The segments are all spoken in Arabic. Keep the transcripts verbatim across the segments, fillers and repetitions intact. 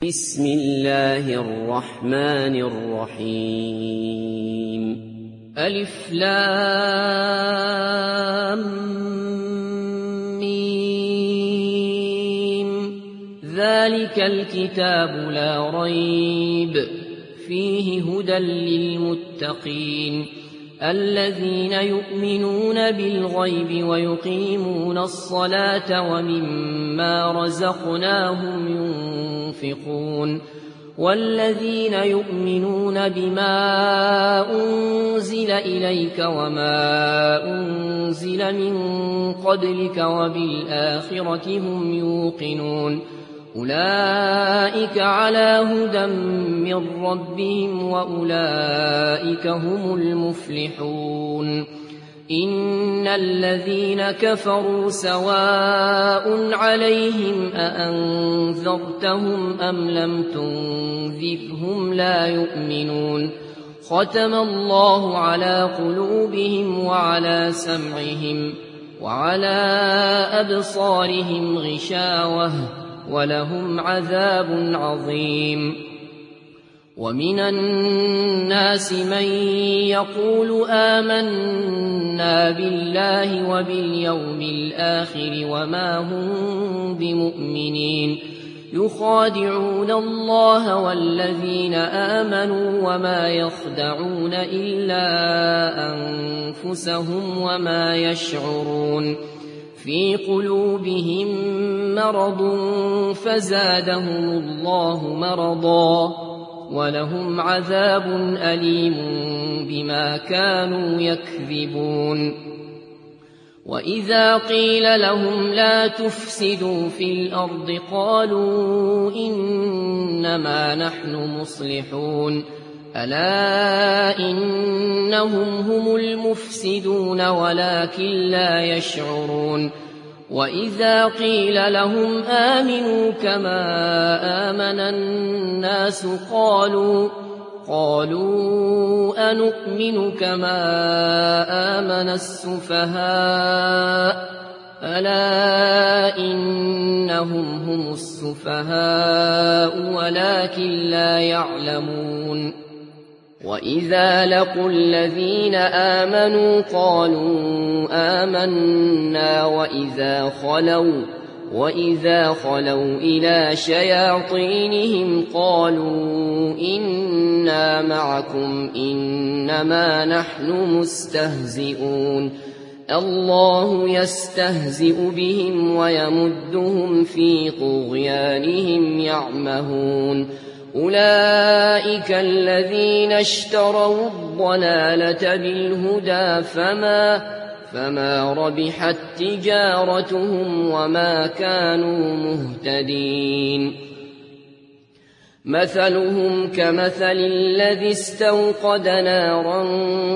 بسم الله الرحمن الرحيم ألف لام ميم ذلك الكتاب لا ريب فيه هدى للمتقين الذين يؤمنون بالغيب ويقيمون الصلاة ومما رزقناهم ينفقون والذين يؤمنون بما أنزل إليك وما أنزل من قبلك وبالآخرة هم يوقنون أولئك على هدى من ربهم وأولئك هم المفلحون إن الذين كفروا سواء عليهم أأنذرتهم أم لم تنذرهم لا يؤمنون ختم الله على قلوبهم وعلى سمعهم وعلى أبصارهم غشاوة ولهم عذاب عظيم ومن الناس من يقول آمنا بالله وباليوم الآخر وما هم بمؤمنين يخادعون الله والذين آمنوا وما يخدعون إلا أنفسهم وما يشعرون في قلوبهم مرض فزادهم الله مرضا ولهم عذاب أليم بما كانوا يكذبون وإذا قيل لهم لا تفسدوا في الأرض قالوا إنما نحن مصلحون ألا إنهم هم المفسدون ولكن لا يشعرون وإذا قيل لهم آمنوا كما آمن الناس قالوا قالوا أنؤمن كما آمن السفهاء ألا إنهم هم السفهاء ولكن لا يعلمون وإذا لقوا الذين آمنوا قالوا آمنا وإذا خلوا وإذا خلوا إلى شياطينهم قالوا إنا معكم إنما نحن مستهزئون الله يستهزئ بهم ويمدهم في طغيانهم يعمهون أولئك الذين اشتروا الضلالة بالهدى فما فما ربحت تجارتهم وما كانوا مهتدين مثلهم كمثل الذي استوقد نارا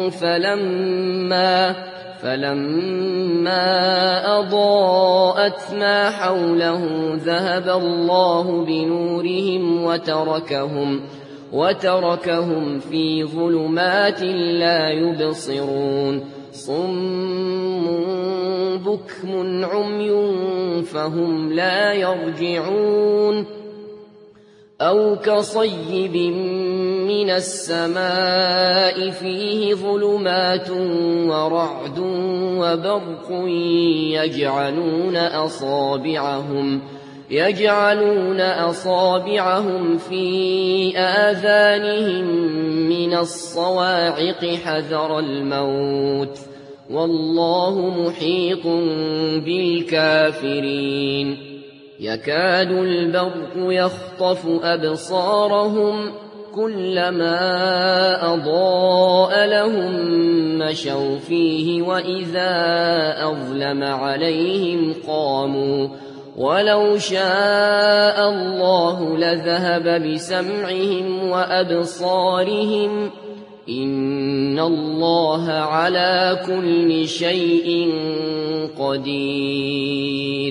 فلما فلما أضاءت ما حوله ذهب الله بنورهم وتركهم وتركهم في ظلمات لا يبصرون صم بكم عمي فهم لا يرجعون أو كصيب من السماء فيه ظلمات ورعد وبرق يجعلون أصابعهم يجعلون أصابعهم في آذانهم من الصواعق حذر الموت والله محيط بالكافرين يكاد البرق يخطف أبصارهم كلما أضاء لهم مشوا فيه وإذا أظلم عليهم قاموا ولو شاء الله لذهب بسمعهم وأبصارهم إن الله على كل شيء قدير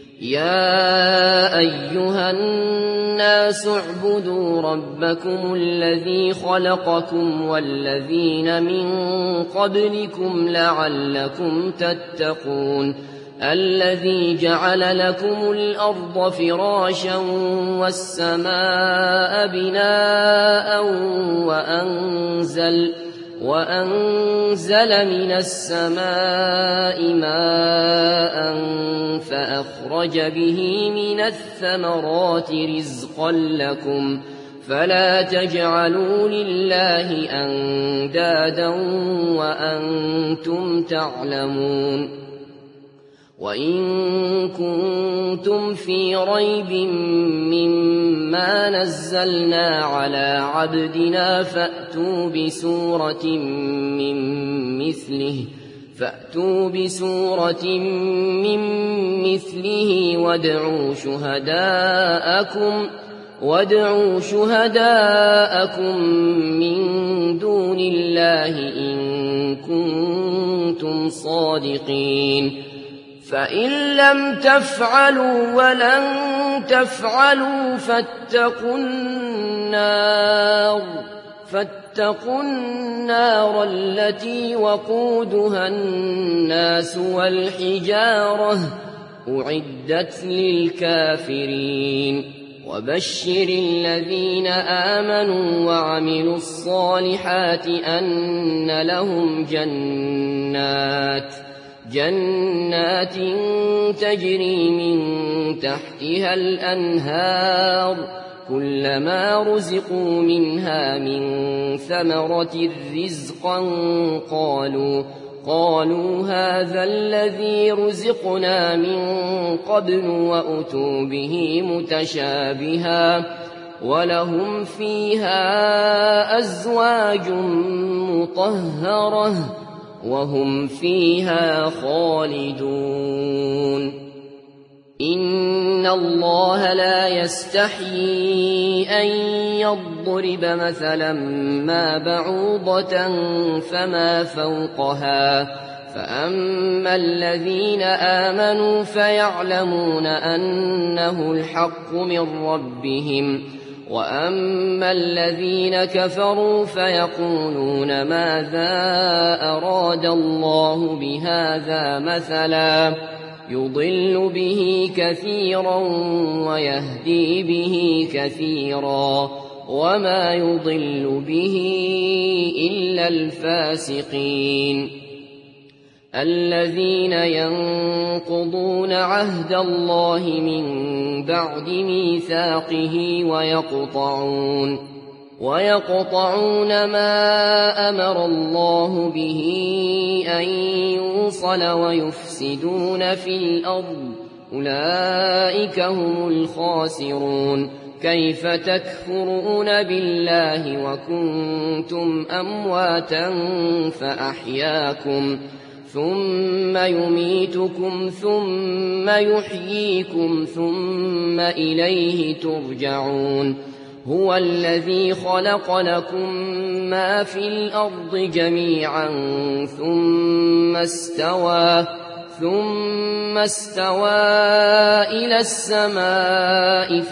يا أيها الناس اعبدوا ربكم الذي خلقكم والذين من قبلكم لعلكم تتقون الذي جعل لكم الأرض فراشا والسماء بناء وأنزل, وأنزل من السماء ماء فأخرج به من الثمرات رزقا لكم فلا تجعلوا لله أندادا وأنتم تعلمون. وإن كنتم في ريب مما نزلنا على عبدنا فأتوا بسورة من مثله فأتوا بسورة من مثله وادعوا شهداءكم وادعوا شهداءكم من دون الله إن كنتم صادقين. فإن لم تفعلوا ولن تفعلوا فاتقوا النار فاتقوا النار التي وقودها الناس والحجارة أعدت للكافرين. وبشر الذين آمنوا وعملوا الصالحات أن لهم جنات جنات تجري من تحتها الأنهار كلما رزقوا منها من ثمرة رزقا قالوا قالوا هذا الذي رزقنا من قبل وأتوا به متشابها ولهم فيها أزواج مطهرة وهم فيها خالدون. إن الله لا يستحيي أن يضرب مثلا ما بعوضة فما فوقها فأما الذين آمنوا فيعلمون أنه الحق من ربهم وأما الذين كفروا فيقولون ماذا أراد الله بهذا مثلا يضل به كثيرا ويهدي به كثيرا وما يضل به إلا الفاسقين. الذين ينقضون عهد الله من بعد ميثاقه ويقطعون ويقطعون ما أمر الله به أن يوصل ويفسدون في الأرض أولئك هم الخاسرون. كيف تكفرون بالله وكنتم أمواتا فأحياكم ثم يميتكم ثم يحييكم ثم إليه ترجعون. هو الذي خلق لكم ما في الأرض جميعا ثم استوى ثم استوى إلى السماء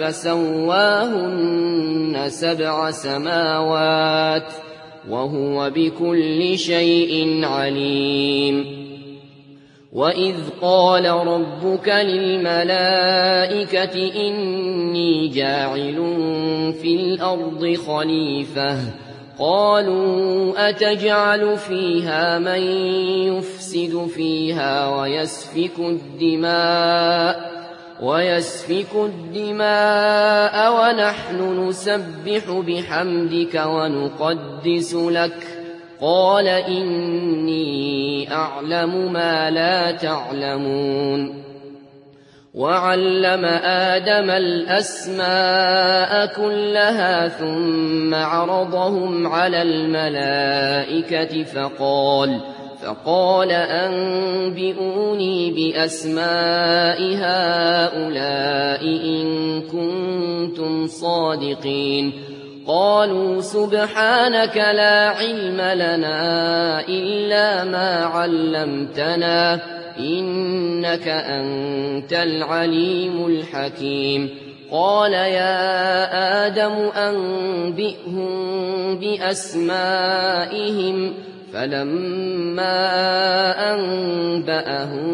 فسواهن سبع سماوات وهو بكل شيء عليم. وإذ قال ربك للملائكة إني جاعل في الأرض خليفة قالوا أتجعل فيها من يفسد فيها ويسفك الدماء ويسفك الدماء ونحن نسبح بحمدك ونقدس لك قال إني أعلم ما لا تعلمون. وعلم آدم الأسماء كلها ثم عرضهم على الملائكة فقال فقال أنبئوني بأسماء هؤلاء إن كنتم صادقين. قالوا سبحانك لا علم لنا إلا ما علمتنا إنك أنت العليم الحكيم. قال يا آدم أنبئهم بأسمائهم فلما أنبأهم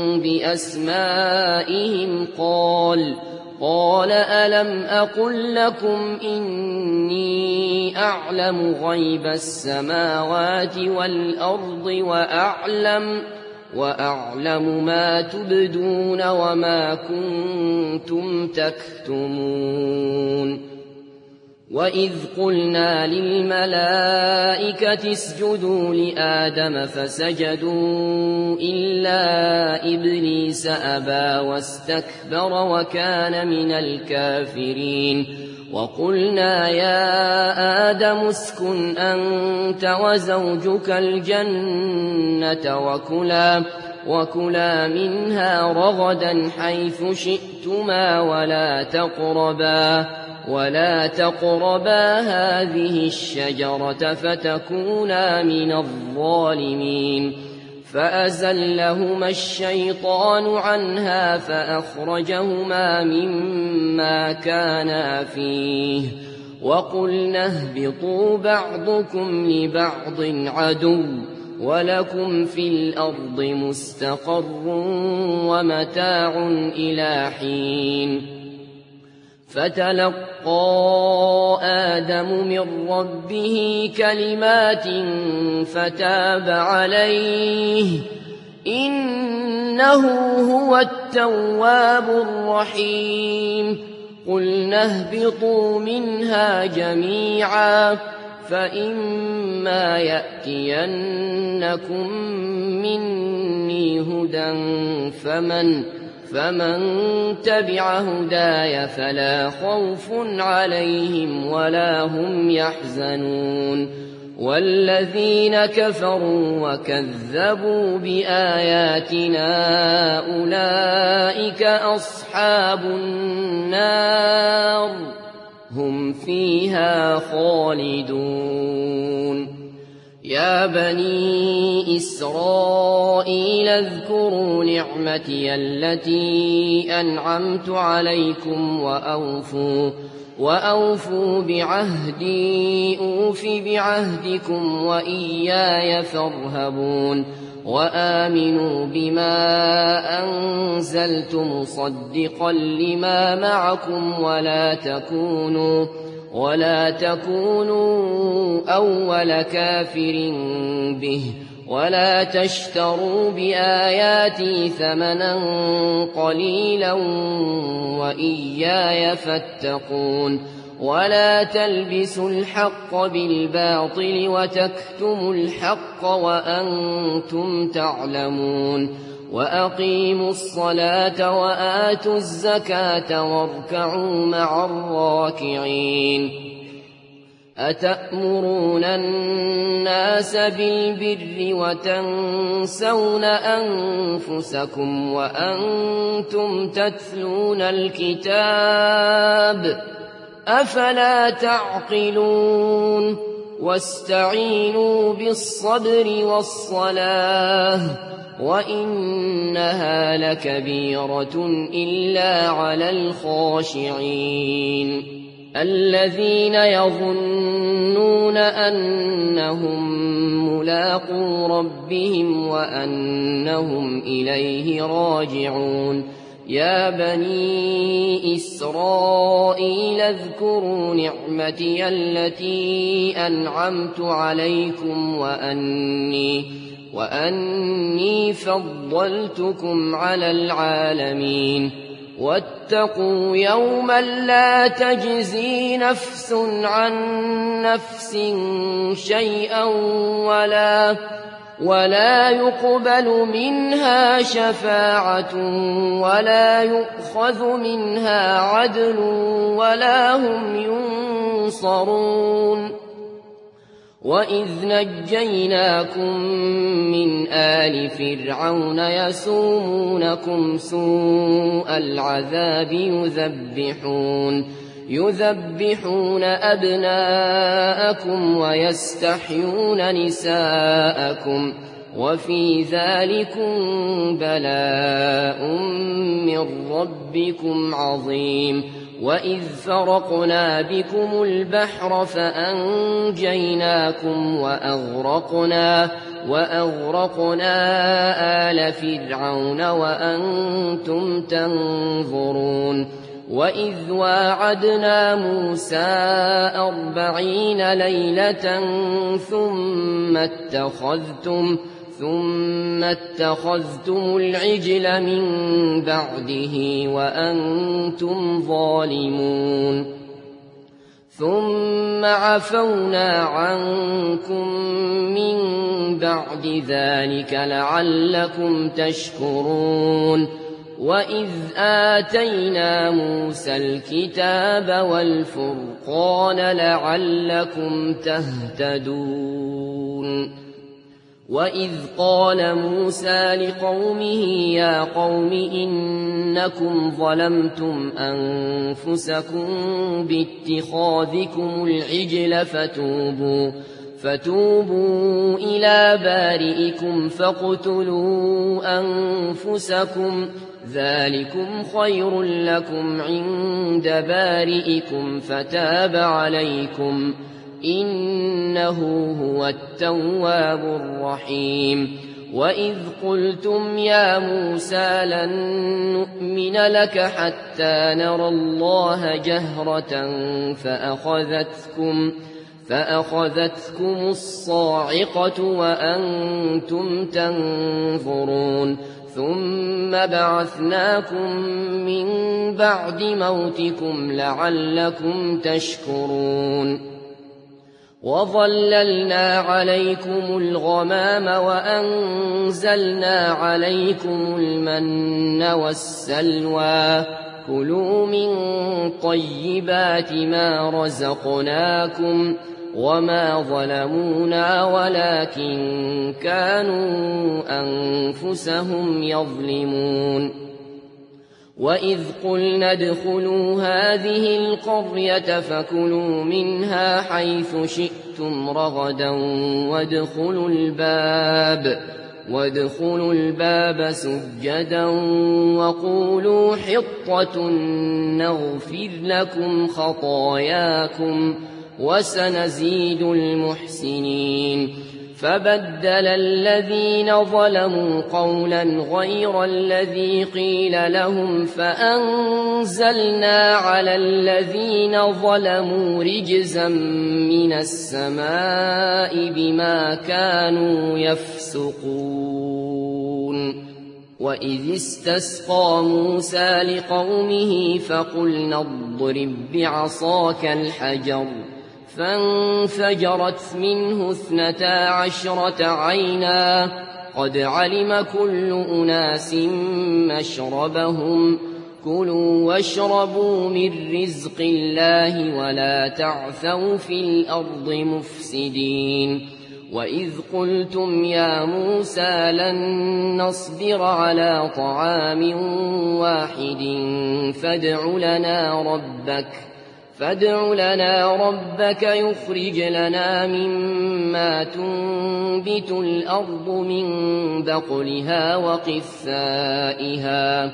بأسمائهم قال قال ألم أقل لكم إني أعلم غيب السماوات والأرض وأعلم وأعلم ما تبدون وما كنتم تكتمون وإذ قلنا للملائكة اسجدوا لآدم فسجدوا إلا إبليس أبى واستكبر وكان من الكافرين وقلنا يا آدم اسكن أنت وزوجك الجنة وكلا وكلا منها رغدا حيث شئتما ولا تقربا ولا تقربا هذه الشجرة فتكونا من الظالمين فأزلهما الشيطان عنها فأخرجهما مما كانا فيه وقلنا اهبطوا بعضكم لبعض عدو ولكم في الأرض مستقر ومتاع إلى حين فتلقى آدم من ربه كلمات فتاب عليه إنه هو التواب الرحيم قلنا اهبطوا منها جميعا فإما يأتينكم مني هدى فمن فمن تبع هداي فلا خوف عليهم ولا هم يحزنون والذين كفروا وكذبوا بآياتنا أولئك أصحاب النار هم فيها خالدون يا بني إسرائيل اذكروا نعمتي التي أنعمت عليكم وأوفوا وأوفوا بعهدي أوف بعهدكم وإياي فارهبون وآمنوا بما أنزلت مصدقا لما معكم ولا تكونوا ولا تكونوا أول كافر به ولا تشتروا بآياتي ثمنا قليلا وإياي فاتقون ولا تلبسوا الحق بالباطل وتكتموا الحق وأنتم تعلمون وأقيموا الصلاة وآتوا الزكاة واركعوا مع الراكعين أتأمرون الناس بالبر وتنسون أنفسكم وأنتم تتلون الكتاب أفلا تعقلون واستعينوا بالصبر والصلاة وإنها لكبيرة إلا على الخاشعين الذين يظنون أنهم ملاقو ربهم وأنهم إليه راجعون يا بني إسرائيل اذكروا نعمتي التي أنعمت عليكم وأني وأني فضلتكم على العالمين واتقوا يوما لا تجزي نفس عن نفس شيئا ولا ولا يقبل منها شفاعة ولا يؤخذ منها عدل ولا هم ينصرون وإذ نجيناكم من آل فرعون يسومونكم سوء العذاب يذبحون يذبحون أبناءكم ويستحيون نساءكم وفي ذلكم بلاء من ربكم عظيم وإذ فرقنا بكم البحر فأنجيناكم وأغرقنا وأغرقنا آل فرعون وأنتم تنظرون وإذ واعدنا موسى أربعين ليلة ثم اتخذتم ثم اتخذتم العجل من بعده وأنتم ظالمون ثم عفونا عنكم من بعد ذلك لعلكم تشكرون وإذ آتينا موسى الكتاب والفرقان لعلكم تهتدون وإذ قال موسى لقومه يا قوم إنكم ظلمتم أنفسكم باتخاذكم العجل فتوبوا فتوبوا إلى بارئكم فاقتلوا أنفسكم ذلكم خير لكم عند بارئكم فتاب عليكم إنه هو التواب الرحيم وإذ قلتم يا موسى لن نؤمن لك حتى نرى الله جهرة فأخذتكم فأخذتكم الصاعقة وأنتم تنظرون ثم بعثناكم من بعد موتكم لعلكم تشكرون وظللنا عليكم الغمام وأنزلنا عليكم المن والسلوى كلوا من طيبات ما رزقناكم وما ظلمونا ولكن كانوا أنفسهم يظلمون وإذ قلنا ادخلوا هذه القرية فكلوا منها حيث شئتم رغدا وادخلوا الباب وادخلوا الباب سجدا وقولوا حطة نغفر لكم خطاياكم وسنزيد المحسنين فبدل الذين ظلموا قولا غير الذي قيل لهم فأنزلنا على الذين ظلموا رجزا من السماء بما كانوا يفسقون وإذ استسقى موسى لقومه فقلنا اضرب بعصاك الحجر فانفجرت منه اثنتا عشرة عينا قد علم كل أناس مشربهم كلوا واشربوا من رزق الله ولا تعثوا في الأرض مفسدين وإذ قلتم يا موسى لن نصبر على طعام واحد فادع لنا ربك فادع لنا ربك يخرج لنا مما تنبت الأرض من بقلها وقثائها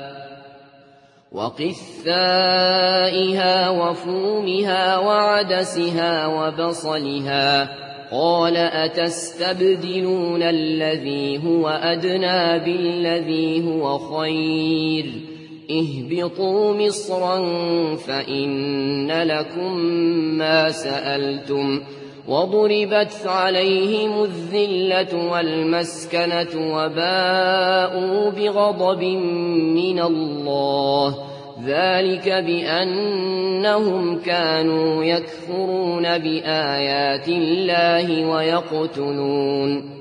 وقثائها وفومها وعدسها وبصلها قال أتستبدلون الذي هو أدنى بالذي هو خير اهبطوا مصرا فإن لكم ما سألتم وضربت عليهم الذلة والمسكنة وباءوا بغضب من الله ذلك بأنهم كانوا يكفرون بآيات الله ويقتلون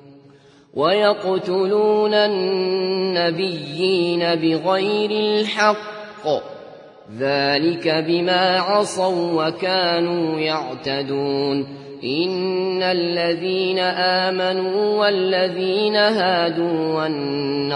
ويقتلون النبيين بغير الحق ذلك بما عصوا وكانوا يعتدون إن الذين آمنوا والذين هادوا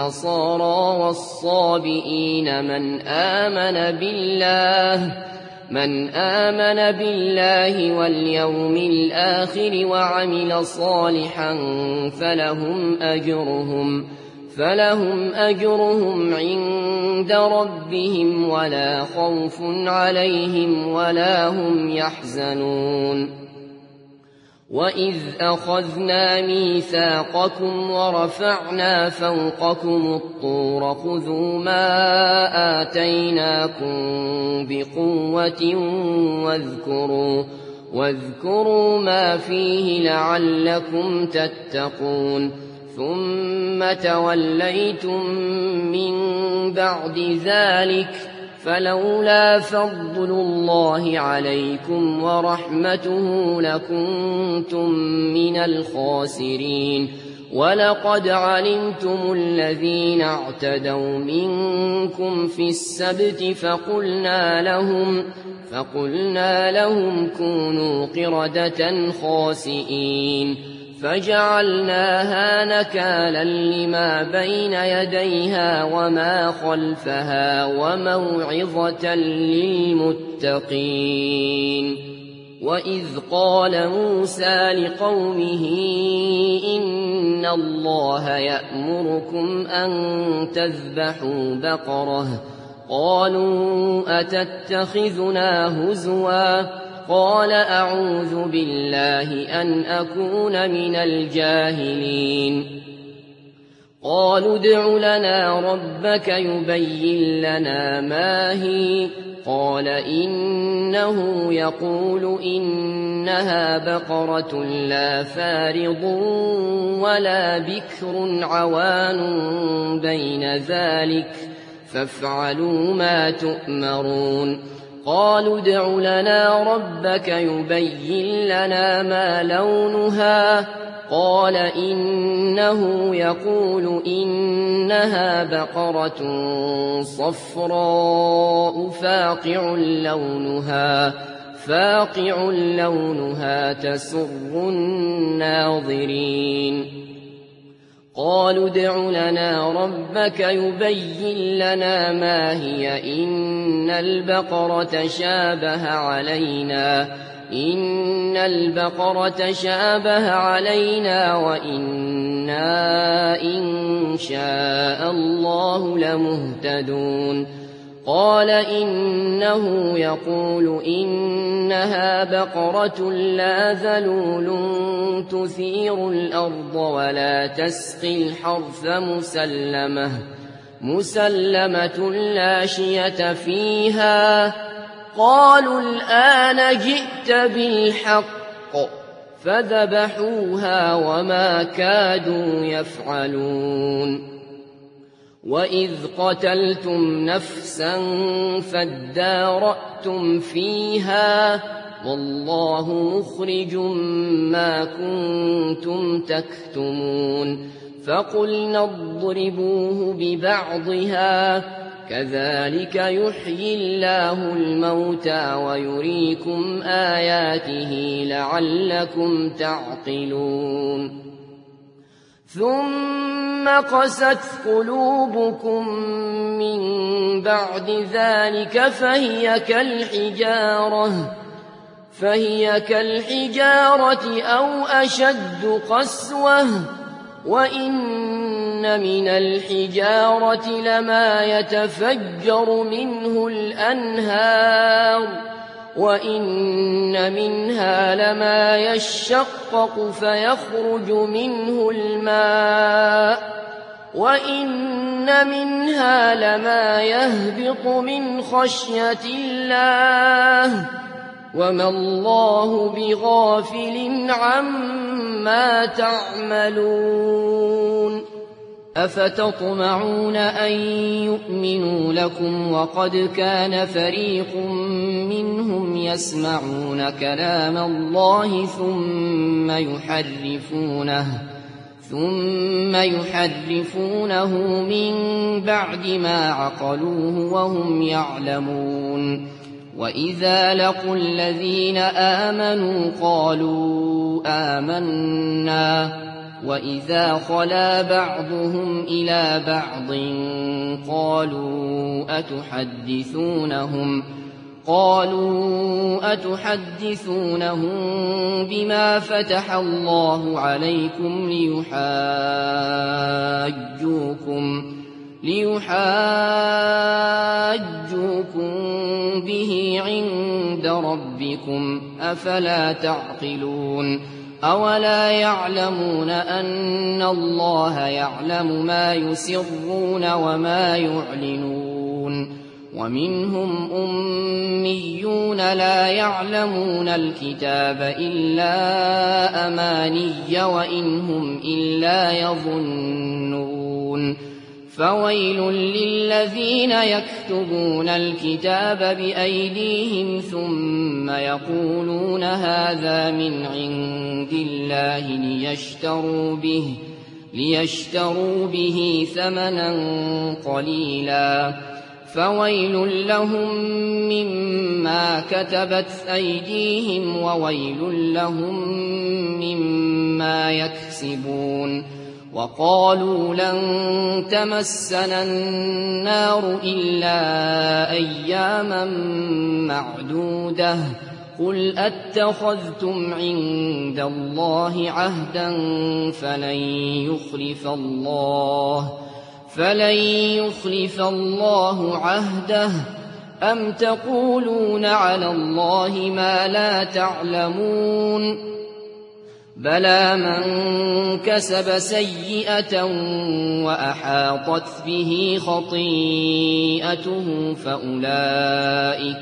والنصارى والصابئين من آمن بالله من آمن بالله واليوم الآخر وعمل صالحا فلهم أجرهم فلهم أجرهم عند ربهم ولا خوف عليهم ولا هم يحزنون وإذ أخذنا ميثاقكم ورفعنا فوقكم الطور خذوا ما آتيناكم بقوة واذكروا واذكروا ما فيه لعلكم تتقون ثم توليتم من بعد ذلك فلولا فضل الله عليكم ورحمته لكنتم من الخاسرين ولقد علمتم الذين اعتدوا منكم في السبت فقلنا لهم فقلنا لهم كونوا قردة خاسئين فجعلناها نكالا لما بين يديها وما خلفها وموعظة للمتقين وإذ قال موسى لقومه إن الله يأمركم أن تذبحوا بقرة قالوا أتتخذنا هزوا قال أعوذ بالله أن أكون من الجاهلين قالوا ادع لنا ربك يبين لنا ما هي قال إنه يقول إنها بقرة لا فارض ولا بكر عوان بين ذلك فافعلوا ما تؤمرون قالوا ادع لنا ربك يبين لنا ما لونها قال إنه يقول إنها بقرة صفراء فاقع لونها فاقع لونها تسر الناظرين قالوا ادع لنا ربك يبين لنا ما هي إن البقرة شابه علينا إن البقرة شابه علينا وإنا إن شاء الله لمهتدون قال إنه يقول إنها بقرة لا ذلول تثير الأرض ولا تسقي الحرث مسلمة مسلمة لا شية فيها قالوا الآن جئت بالحق فذبحوها وما كادوا يفعلون وإذ قتلتم نفسا فادارأتم فيها والله مخرج ما كنتم تكتمون فقلنا اضربوه ببعضها كذلك يحيي الله الموتى ويريكم آياته لعلكم تعقلون ثم قست قلوبكم من بعد ذلك فهي كالحجارة فهي كالحجارة أو أشد قسوة وإن من الحجارة لما يتفجر منه الأنهار وإن منها لما يشقق فيخرج منه الماء وإن منها لما يهبط من خشية الله وما الله بغافل عما تعملون أفتطمعون أن يؤمنوا لكم وقد كان فريق منهم يسمعون كلام الله ثم يحرفونه ثم يحرفونه من بعد ما عقلوه وهم يعلمون وإذا لقوا الذين آمنوا قالوا آمنا وإذا خلا بعضهم إلى بعض قالوا أتحدثونهم قالوا أتحدثونهم بما فتح الله عليكم ليحاجوكم ليحاجوكم به عند ربكم أفلا تعقلون أولا يعلمون أن الله يعلم ما يسرون وما يعلنون ومنهم أميون لا يعلمون الكتاب إلا أماني وإن هم إلا يظنون فويل للذين يكتبون الكتاب بأيديهم ثم يقولون هذا من عند الله ليشتروا به, ليشتروا به ثمنا قليلا فويل لهم مما كتبت أيديهم وويل لهم مما يكسبون وقالوا لن تمسنا النار إلا أياما معدودة قل أتخذتم عند الله عهدا فلن يخلف الله فلن يخلف الله عهده أم تقولون على الله ما لا تعلمون بلى من كسب سيئة وأحاطت به خطيئته فأولئك,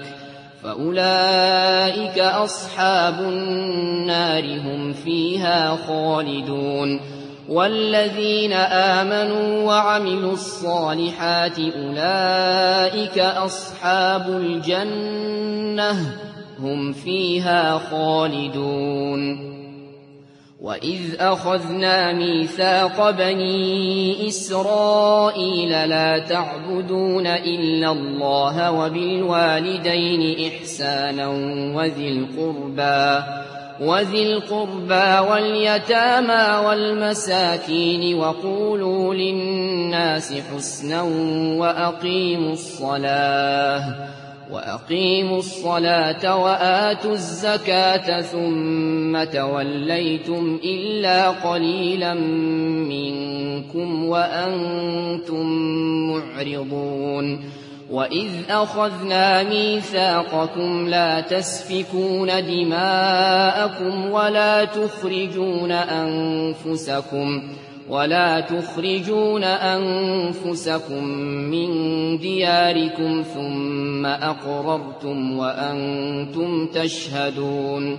فأولئك أصحاب النار هم فيها خالدون والذين آمنوا وعملوا الصالحات أولئك أصحاب الجنة هم فيها خالدون وإذ أخذنا ميثاق بني إسرائيل لا تعبدون إلا الله وبالوالدين إحسانا وذي القربى وذي القربى واليتامى والمساكين وقولوا للناس حسنا وأقيموا الصلاة وأقيموا الصلاة وآتوا الزكاة ثم توليتم إلا قليلا منكم وأنتم معرضون وإذ أخذنا ميثاقكم لا تسفكون دماءكم ولا تخرجون أنفسكم ولا تخرجون أنفسكم من دياركم ثم أقررتم وأنتم تشهدون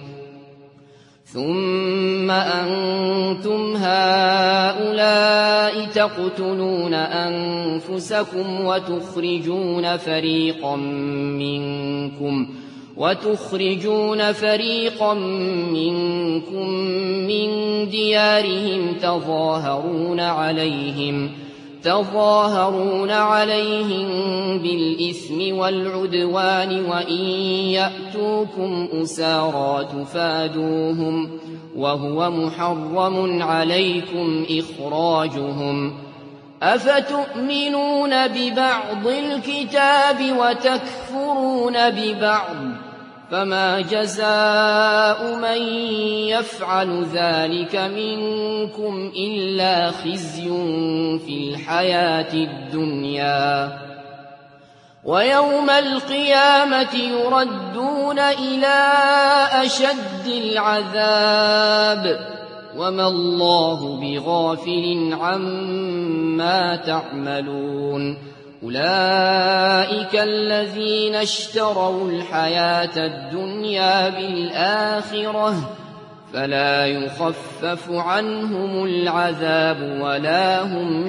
ثم أنتم هؤلاء تقتلون أنفسكم وتخرجون فريقا منكم وتخرجون فريقا منكم من ديارهم تظاهرون عليهم تظاهرون عليهم بالإثم والعدوان وإن يأتوكم أسارى تفادوهم وهو محرم عليكم إخراجهم أفتؤمنون ببعض الكتاب وتكفرون ببعض فما جزاء من يفعل ذلك منكم إلا خزي في الحياة الدنيا ويوم القيامة يردون إلى أشد العذاب وما الله بغافل عما تعملون أولئك الذين اشتروا الحياة الدنيا بالآخرة فلا يخفف عنهم العذاب ولا هم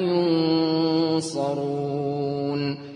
ينصرون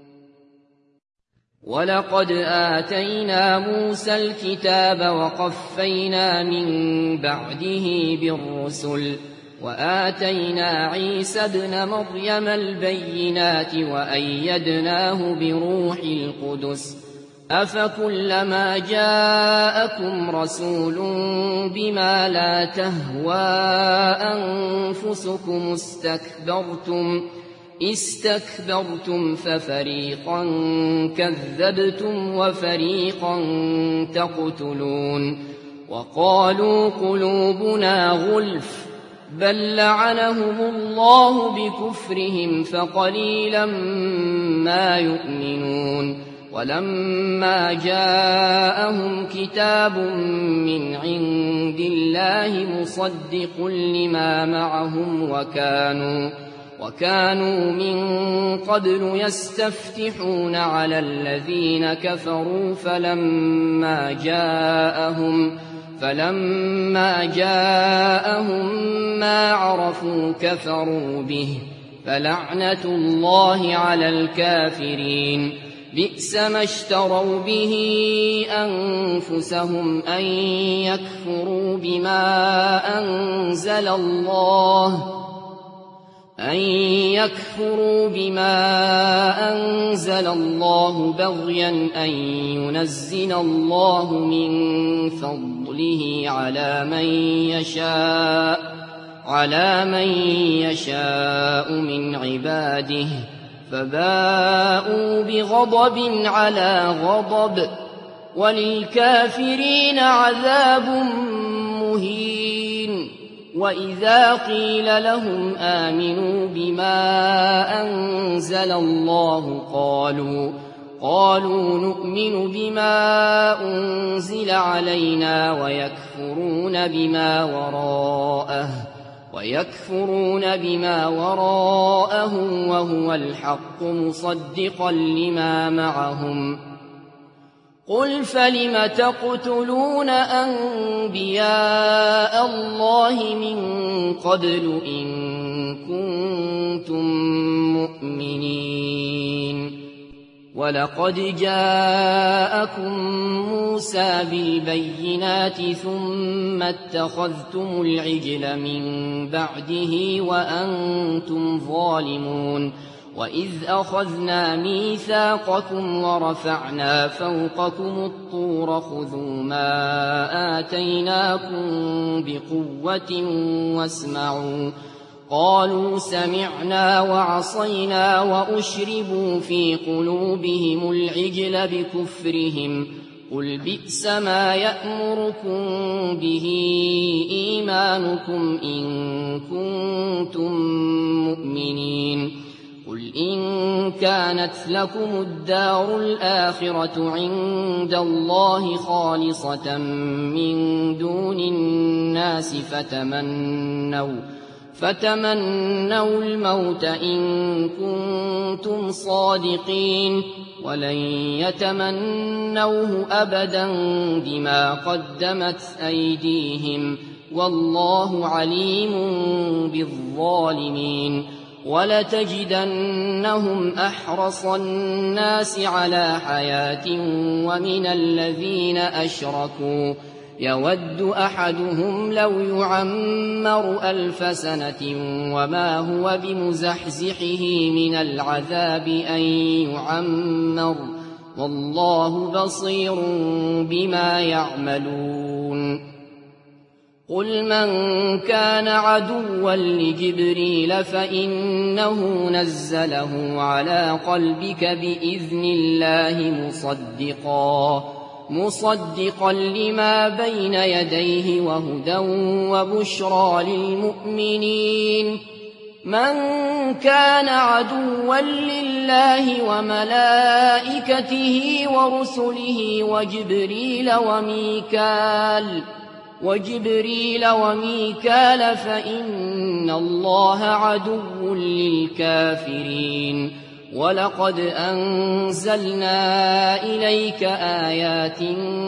ولقد آتينا موسى الكتاب وقفينا من بعده بالرسل وآتينا عيسى ابن مريم البينات وأيدناه بروح القدس أفكلما جاءكم رسول بما لا تهوى أنفسكم استكبرتم استكبرتم ففريقا كذبتم وفريقا تقتلون وقالوا قلوبنا غلف بل لعنهم الله بكفرهم فقليلا ما يؤمنون ولما جاءهم كتاب من عند الله مصدق لما معهم وكانوا وكانوا من قبل يستفتحون على الذين كفروا فلما جاءهم فلما جاءهم ما عرفوا كفروا به فلعنة الله على الكافرين بئس ما اشتروا به أنفسهم أن يكفروا بما أنزل الله أن يكفروا بما أنزل الله بغيا أن ينزل الله من فضله على من يشاء على من يشاء من عباده فباءوا بغضب على غضب وللكافرين عذاب مهين وإذا قيل لهم آمنوا بما أنزل الله قالوا قالوا نؤمن بما أنزل علينا ويكفرون بما وراءه ويكفرون بما وراءه وهو الحق مصدقا لما معهم قل فلم تقتلون أنبياء الله من قبل إن كنتم مؤمنين ولقد جاءكم موسى بالبينات ثم اتخذتم العجل من بعده وأنتم ظالمون وإذ أخذنا ميثاقكم ورفعنا فوقكم الطور خذوا ما آتيناكم بقوة واسمعوا قالوا سمعنا وعصينا وأشربوا في قلوبهم العجل بكفرهم قل بئس ما يأمركم به إيمانكم إن كنتم مؤمنين قل إن كانت لكم الدار الآخرة عند الله خالصة من دون الناس فتمنوا فتمنوا الموت إن كنتم صادقين ولن يتمنوه أبدا بما قدمت أيديهم والله عليم بالظالمين ولتجدنهم أحرص الناس على حياة ومن الذين أشركوا يود أحدهم لو يعمر ألف سنة وما هو بمزحزحه من العذاب أن يعمر والله بصير بما يعملون قل من كان عدوا لجبريل فإنه نزله على قلبك بإذن الله مصدقا مصدقا لما بين يديه وهدى وبشرى للمؤمنين من كان عدوا لله وملائكته ورسله وجبريل وميكال وجبريل وميكال فإن الله عدو للكافرين ولقد أنزلنا إليك آيات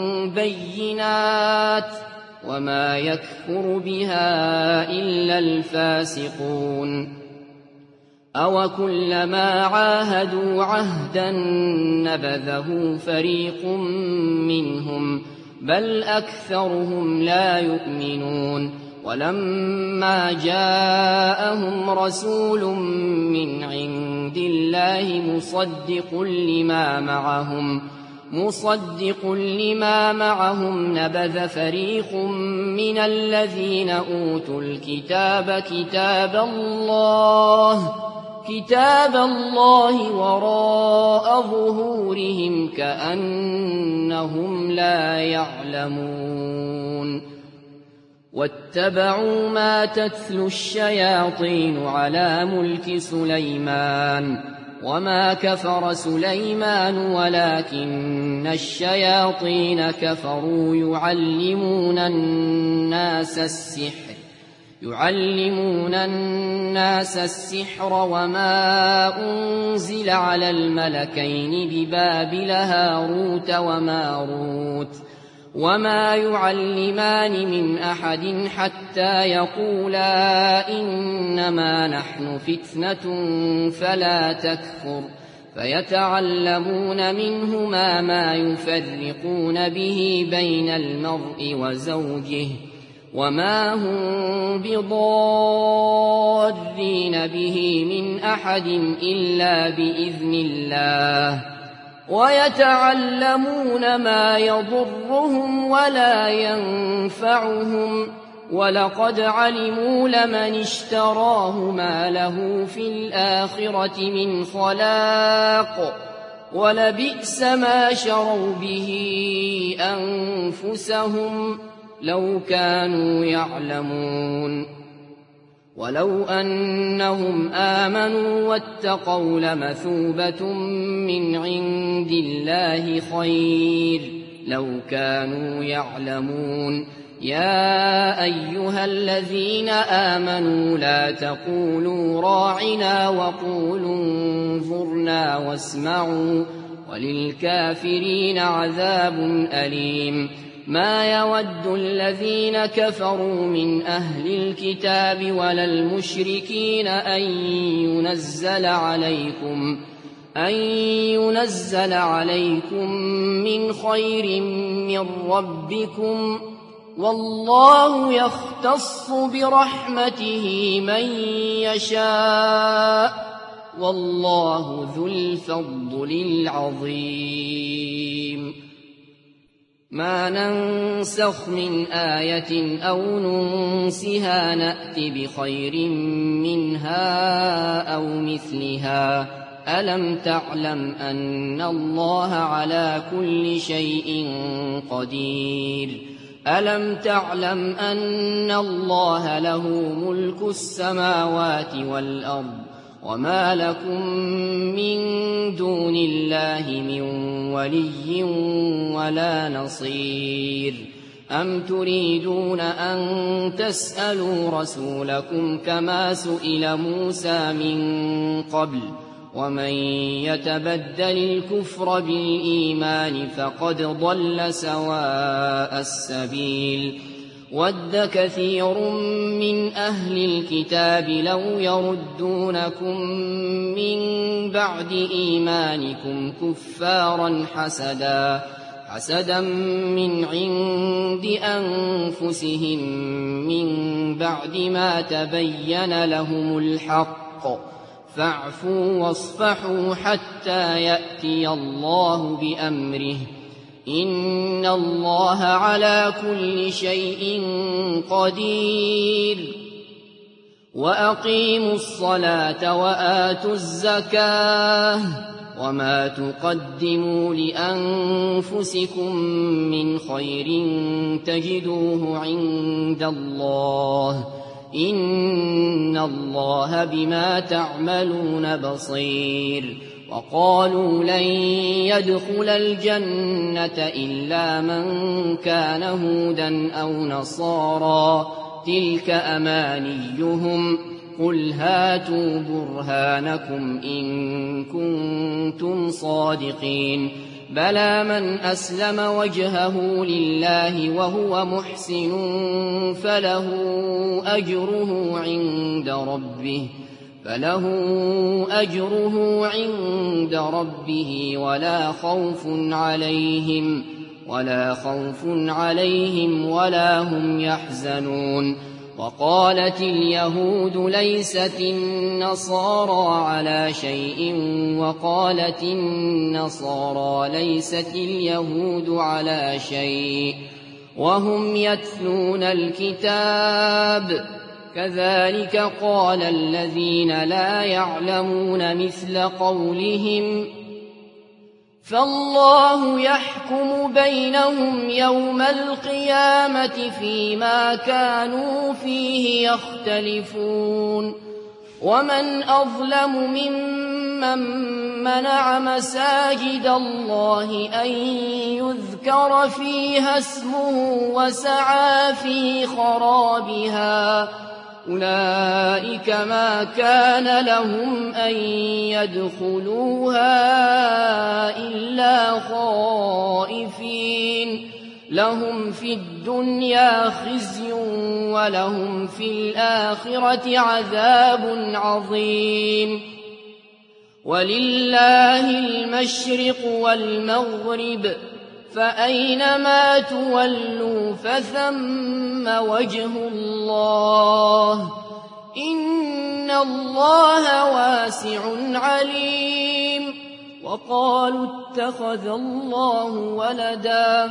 بينات وما يكفر بها إلا الفاسقون أو كلما عاهدوا عهدا نبذه فريق منهم بل أكثرهم لا يؤمنون ولما جاءهم رسول من عند الله مصدق لما معهم مصدق لما معهم نبذ فريق من الذين أوتوا الكتاب كتاب الله كتاب الله وراء ظهورهم كأنهم لا يعلمون واتبعوا ما تتلو الشياطين على ملك سليمان وما كفر سليمان ولكن الشياطين كفروا يعلمون الناس السحر يعلمون الناس السحر وما أنزل على الملكين ببابل هاروت وماروت وما يعلمان من أحد حتى يقولا إنما نحن فتنة فلا تكفر فيتعلمون منهما ما يفرقون به بين المرء وزوجه وما هم بضارين به من أحد إلا بإذن الله ويتعلمون ما يضرهم ولا ينفعهم ولقد علموا لمن اشتراه ما له في الآخرة من خلاق ولبئس ما شروا به أنفسهم لو كانوا يعلمون ولو أنهم آمنوا واتقوا لمثوبة من عند الله خير لو كانوا يعلمون يا أيها الذين آمنوا لا تقولوا راعنا وقولوا انظرنا واسمعوا وللكافرين عذاب أليم ما يود الذين كفروا من أهل الكتاب ولا المشركين أن ينزل عليكم أن ينزل عليكم من خير من ربكم والله يختص برحمته من يشاء والله ذو الفضل العظيم ما ننسخ من آية أو ننسها نأت بخير منها أو مثلها ألم تعلم أن الله على كل شيء قدير ألم تعلم أن الله له ملك السماوات والأرض وما لكم من دون الله من ولي ولا نصير أم تريدون أن تسألوا رسولكم كما سئل موسى من قبل ومن يتبدل الكفر بالإيمان فقد ضل سواء السبيل ود كثير من أهل الكتاب لو يردونكم من بعد إيمانكم كفارا حسدا حسدا من عند أنفسهم من بعد ما تبين لهم الحق فاعفوا واصفحوا حتى يأتي الله بأمره إن الله على كل شيء قدير وأقيموا الصلاة وآتوا الزكاة وما تقدموا لأنفسكم من خير تجدوه عند الله إن الله بما تعملون بصير وقالوا لن يدخل الجنة إلا من كان هودا أو نصارى تلك أمانيهم قل هاتوا برهانكم إن كنتم صادقين بلى من أسلم وجهه لله وهو محسن فله أجره عند ربه فله أجره عند ربه ولا خوف عليهم ولا خوف عليهم ولا هم يحزنون وقالت اليهود ليست النصارى على شيء وقالت النصارى ليست اليهود على شيء وهم يتلون الكتاب كذلك قال الذين لا يعلمون مثل قولهم فالله يحكم بينهم يوم القيامة فيما كانوا فيه يختلفون ومن أظلم ممن منع مساجد الله أن يذكر فيها اسمه وسعى في خرابها أولئك ما كان لهم أن يدخلوها إلا خائفين لهم في الدنيا خزي ولهم في الآخرة عذاب عظيم ولله المشرق والمغرب فأينما تولوا فثم وجه الله إن الله واسع عليم وقالوا اتخذ الله ولدا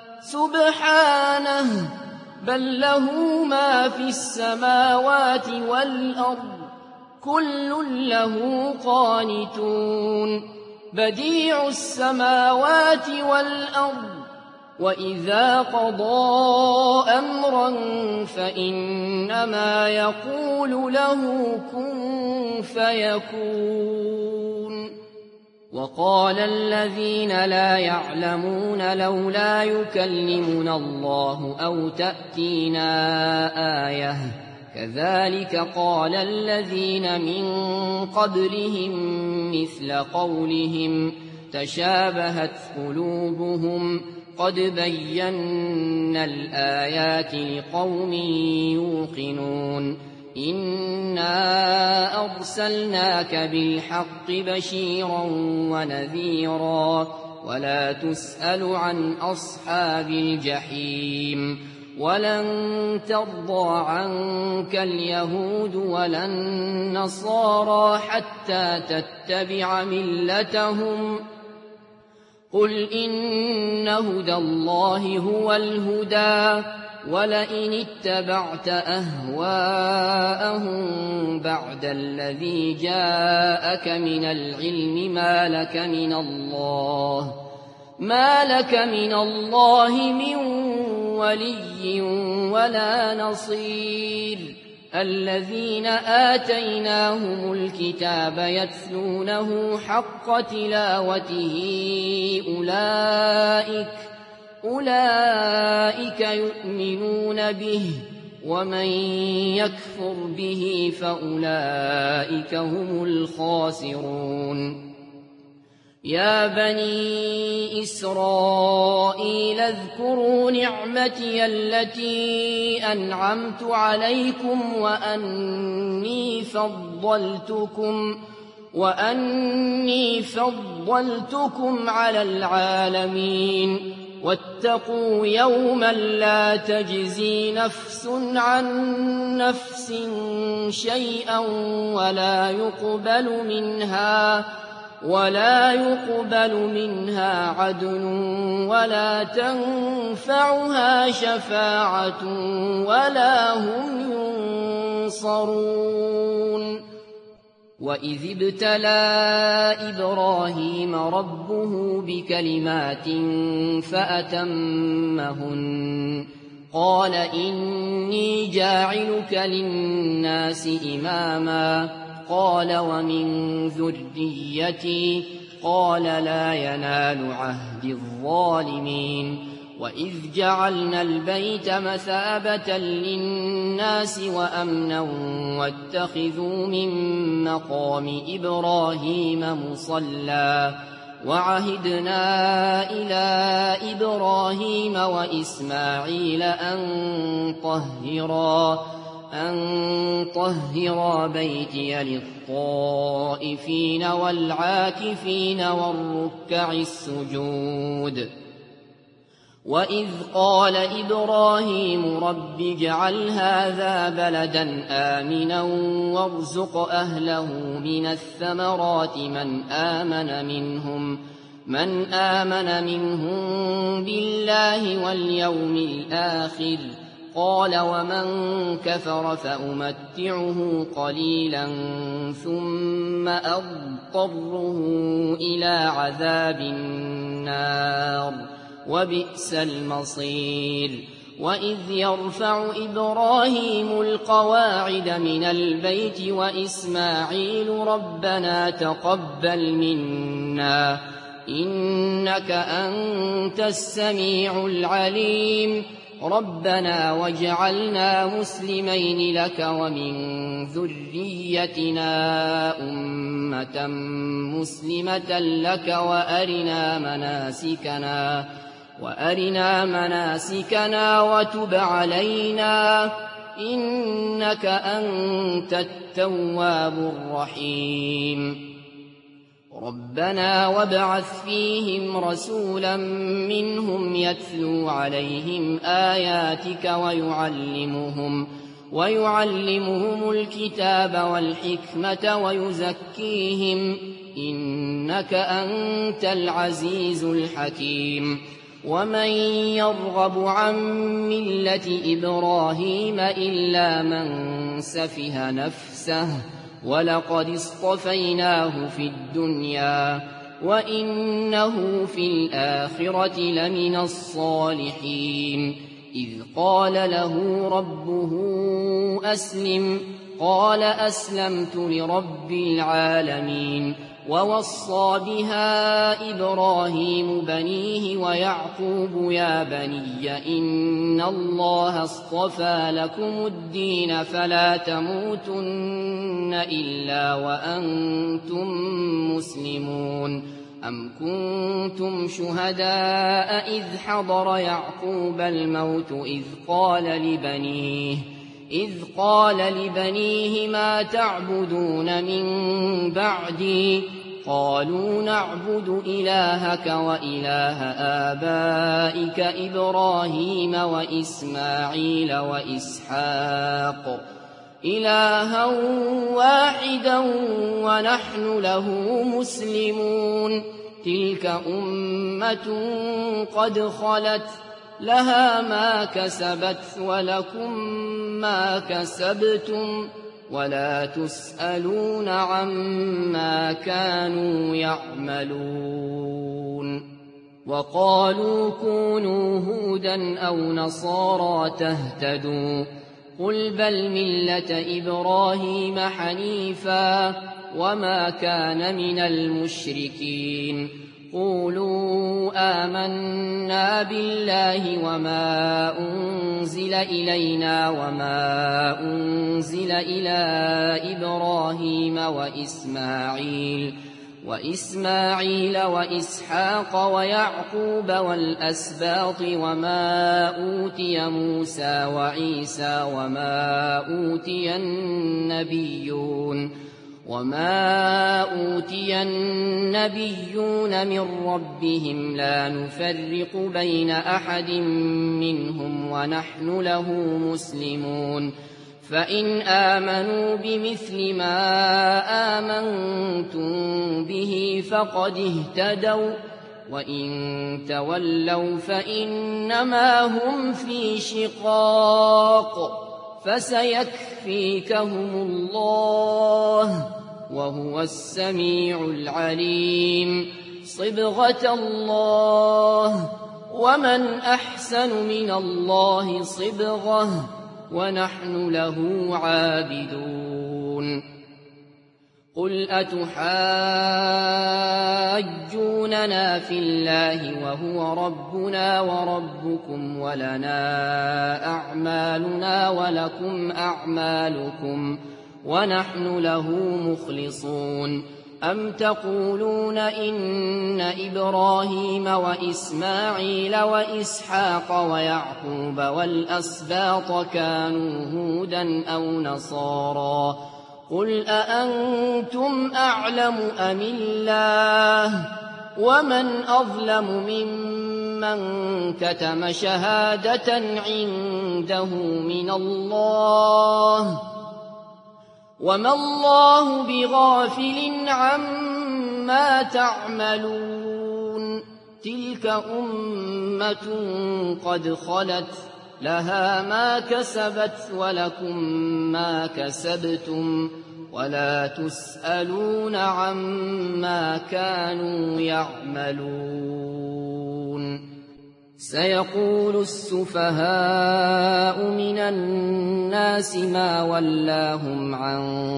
سبحانه بل له ما في السماوات والأرض كل له قانتون بديع السماوات والأرض وإذا قضى أمرا فإنما يقول له كن فيكون وقال الذين لا يعلمون لولا يكلمنا الله أو تأتينا آية كذلك قال الذين من قبلهم مثل قولهم تشابهت قلوبهم قد بينا الآيات لقوم يوقنون إنا أرسلناك بالحق بشيرا ونذيرا ولا تسأل عن أصحاب الجحيم ولن ترضى عنك اليهود ولا النصارى حتى تتبع ملتهم قل إن هدى الله هو الهدى ولئن اتبعت أهواءهم بعد الذي جاءك من العلم ما لك من الله ما لك من الله من ولي ولا نصير الذين آتيناهم الكتاب يتلونه حق تلاوته أولئك أولئك يؤمنون به ومن يكفر به فأولئك هم الخاسرون يا بني إسرائيل اذكروا نعمتي التي أنعمت عليكم وأني فضلتكم وأني فضلتكم على العالمين واتقوا يوما لا تجزي نفس عن نفس شيئا ولا يقبل منها ولا يقبل منها عدل ولا تنفعها شفاعة ولا هم ينصرون وإذ ابتلى إبراهيم ربه بكلمات فأتمهن قال إني جاعلك للناس إماما قال ومن ذريتي قال لا ينال عهد الظالمين وإذ جعلنا البيت مثابة للناس وأمنا واتخذوا من مقام إبراهيم مصلى وعهدنا إلى إبراهيم وإسماعيل أن طهرا أن طهرا بيتي للطائفين والعاكفين والركع السجود وإذ قال إبراهيم رب اجعل هذا بلدا آمنا وارزق أهله من الثمرات من آمن منهم من آمن منهم بالله واليوم الآخر قال ومن كفر فأمتعه قليلا ثم أضطره إلى عذاب النار وبئس المصير وإذ يرفع إبراهيم القواعد من البيت وإسماعيل ربنا تقبل منا إنك أنت السميع العليم ربنا واجعلنا مسلمين لك ومن ذريتنا أمة مسلمة لك وأرنا مناسكنا وأرنا مناسكنا وتب علينا إنك أنت التواب الرحيم ربنا وابعث فيهم رسولا منهم يتلو عليهم آياتك ويعلمهم ويعلمهم الكتاب والحكمة ويزكيهم إنك أنت العزيز الحكيم ومن يرغب عن ملة إبراهيم إلا من سفه نفسه ولقد اصطفيناه في الدنيا وإنه في الآخرة لمن الصالحين إذ قال له ربه أسلم قال أسلمت لرب العالمين ووصى بها إبراهيم بنيه ويعقوب يا بني إن الله اصطفى لكم الدين فلا تموتن إلا وأنتم مسلمون أم كنتم شهداء إذ حضر يعقوب الموت إذ قال لبنيه إذ قال لبنيه ما تعبدون من بعدي قالوا نعبد إلهك وإله آبائك إبراهيم وإسماعيل وإسحاق إلها واحدا ونحن له مسلمون تلك أمة قد خلت لها ما كسبت ولكم ما كسبتم ولا تسألون عما كانوا يعملون وقالوا كونوا هودا أو نصارى تهتدوا قل بل ملة إبراهيم حنيفا وما كان من المشركين قولوا آمنا بالله وما أنزل إلينا وما أنزل إلى إبراهيم وإسماعيل وإسماعيل وإسحاق ويعقوب والأسباط وما أوتي موسى وعيسى وما أوتي النبيون وما أوتي النبيون من ربهم لا نفرق بين أحد منهم ونحن له مسلمون فإن آمنوا بمثل ما آمنتم به فقد اهتدوا وإن تولوا فإنما هم في شقاق فسيكفيكهم الله وهو السميع العليم صبغة الله ومن أحسن من الله صبغة ونحن له عابدون قل أتحاجوننا في الله وهو ربنا وربكم ولنا أعمالنا ولكم أعمالكم ونحن له مخلصون أم تقولون إن إبراهيم وإسماعيل وإسحاق ويعقوب والأسباط كانوا هودا أو نصارى قل أأنتم أعلم أم الله ومن أظلم ممن كتم شهادة عنده من الله وما الله بغافل عما تعملون تلك أمة قد خلت لها ما كسبت ولكم ما كسبتم ولا تسألون عما كانوا يعملون سيقول السفهاء من الناس ما ولاهم عن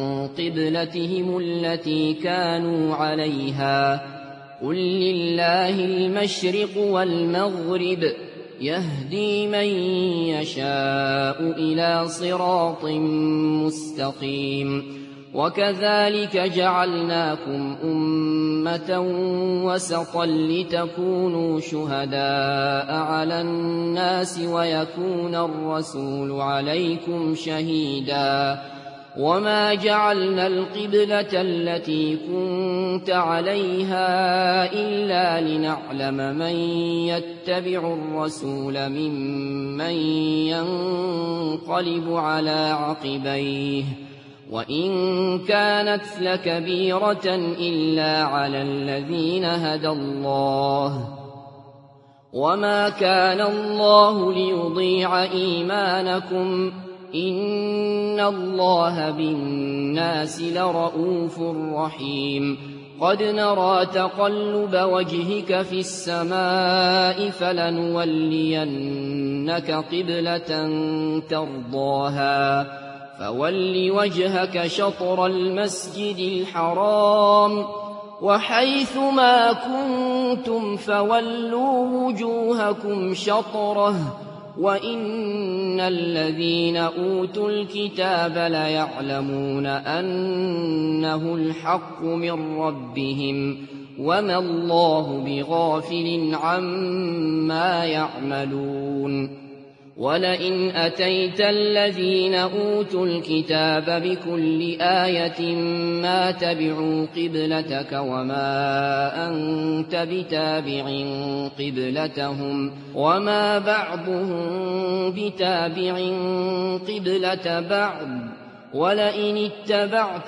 قبلتهم التي كانوا عليها قل لله المشرق والمغرب يهدي من يشاء إلى صراط مستقيم وكذلك جعلناكم أمة وسطا لتكونوا شهداء على الناس ويكون الرسول عليكم شهيدا وما جعلنا القبلة التي كنت عليها إلا لنعلم من يتبع الرسول ممن ينقلب على عقبيه وإن كانت لكبيرة إلا على الذين هدى الله وما كان الله ليضيع إيمانكم إن الله بالناس لرءوف رحيم قد نرى تقلب وجهك في السماء فلنولينك قبلة ترضاها فول وجهك شطر المسجد الحرام وحيث ما كنتم فولوا وجوهكم شطره وإن الذين أوتوا الكتاب ليعلمون أنه الحق من ربهم وما الله بغافل عما يعملون ولئن أتيت الذين أوتوا الكتاب بكل آية ما تبعوا قبلتك وما أنت بتابع قبلتهم وما بعضهم بتابع قبلة بعض ولئن اتبعت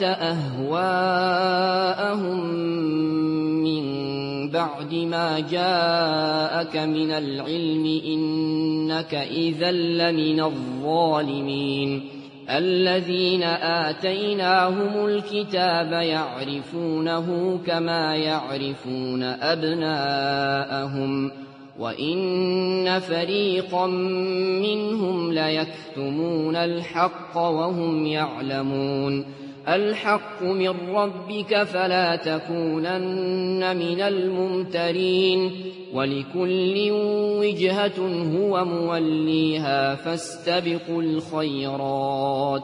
أهواءهم من بعد ما جاءك من العلم إنك إذا لمن الظالمين الذين آتيناهم الكتاب يعرفونه كما يعرفون أبناءهم وإن فريقا منهم ليكتمون الحق وهم يعلمون الحق من ربك فلا تكونن من الممترين ولكل وجهة هو موليها فاستبقوا الخيرات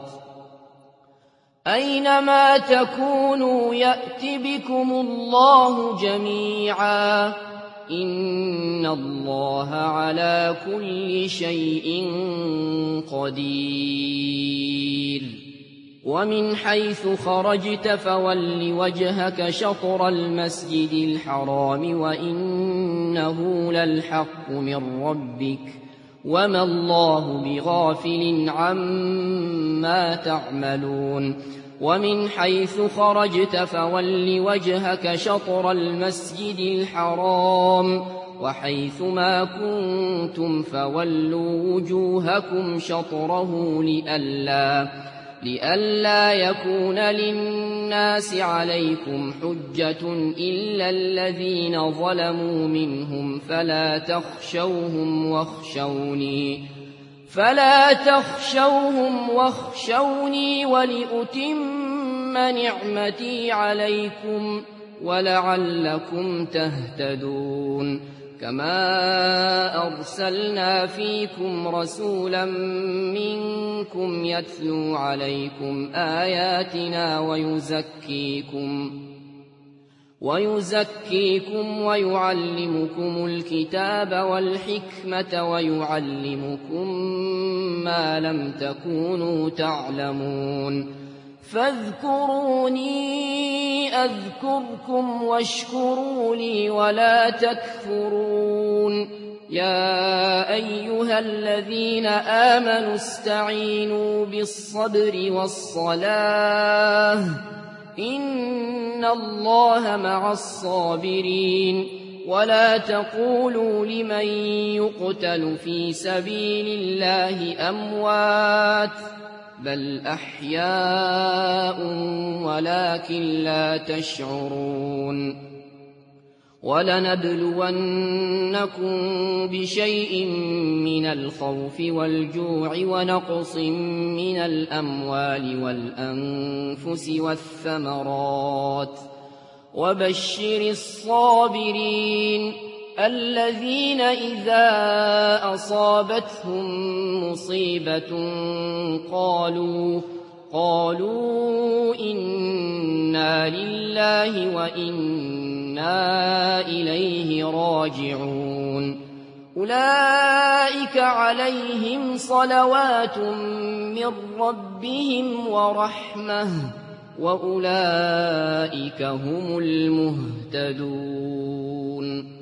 أينما تكونوا يأت بكم الله جميعا إن الله على كل شيء قدير ومن حيث خرجت فول وجهك شطر المسجد الحرام وإنه للحق من ربك وما الله بغافل عما تعملون ومن حيث خرجت فول وجهك شطر المسجد الحرام وحيث ما كنتم فولوا وجوهكم شطره لئلا لئلا يكون للناس عليكم حجة إلا الذين ظلموا منهم فلا تخشوهم واخشوني فلا تخشوهم واخشوني ولأتم نعمتي عليكم ولعلكم تهتدون كما أرسلنا فيكم رسولا منكم يتلو عليكم آياتنا ويزكيكم ويزكيكم ويعلمكم الكتاب والحكمة ويعلمكم ما لم تكونوا تعلمون فاذكروني أذكركم واشكروا لي ولا تكفرون يا أيها الذين آمنوا استعينوا بالصبر والصلاة إن الله مع الصابرين ولا تقولوا لمن يقتل في سبيل الله أموات بل أحياء ولكن لا تشعرون ولنبلونكم بشيء من الخوف والجوع ونقص من الأموال والأنفس والثمرات وبشر الصابرين الذين إذا أصابتهم مصيبة قالوا قالوا إنا لله وإنا إليه راجعون أولئك عليهم صلوات من ربهم ورحمة وأولئك هم المهتدون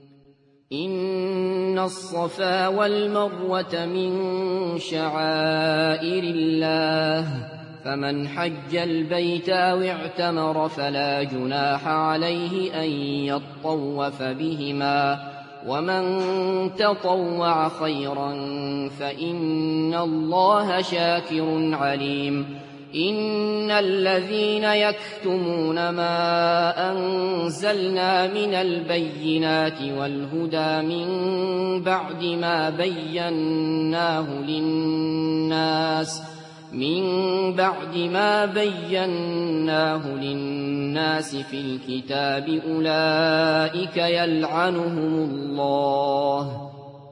إن الصفا والمروة من شعائر الله فمن حج البيت أو اعتمر فلا جناح عليه أن يطوف بهما ومن تطوع خيرا فإن الله شاكر عليم إن الذين يكتمون ما أنزلنا من البينات والهدى من بعد ما بيناه للناس من بعد ما بيناه للناس في الكتاب أولئك يلعنهم الله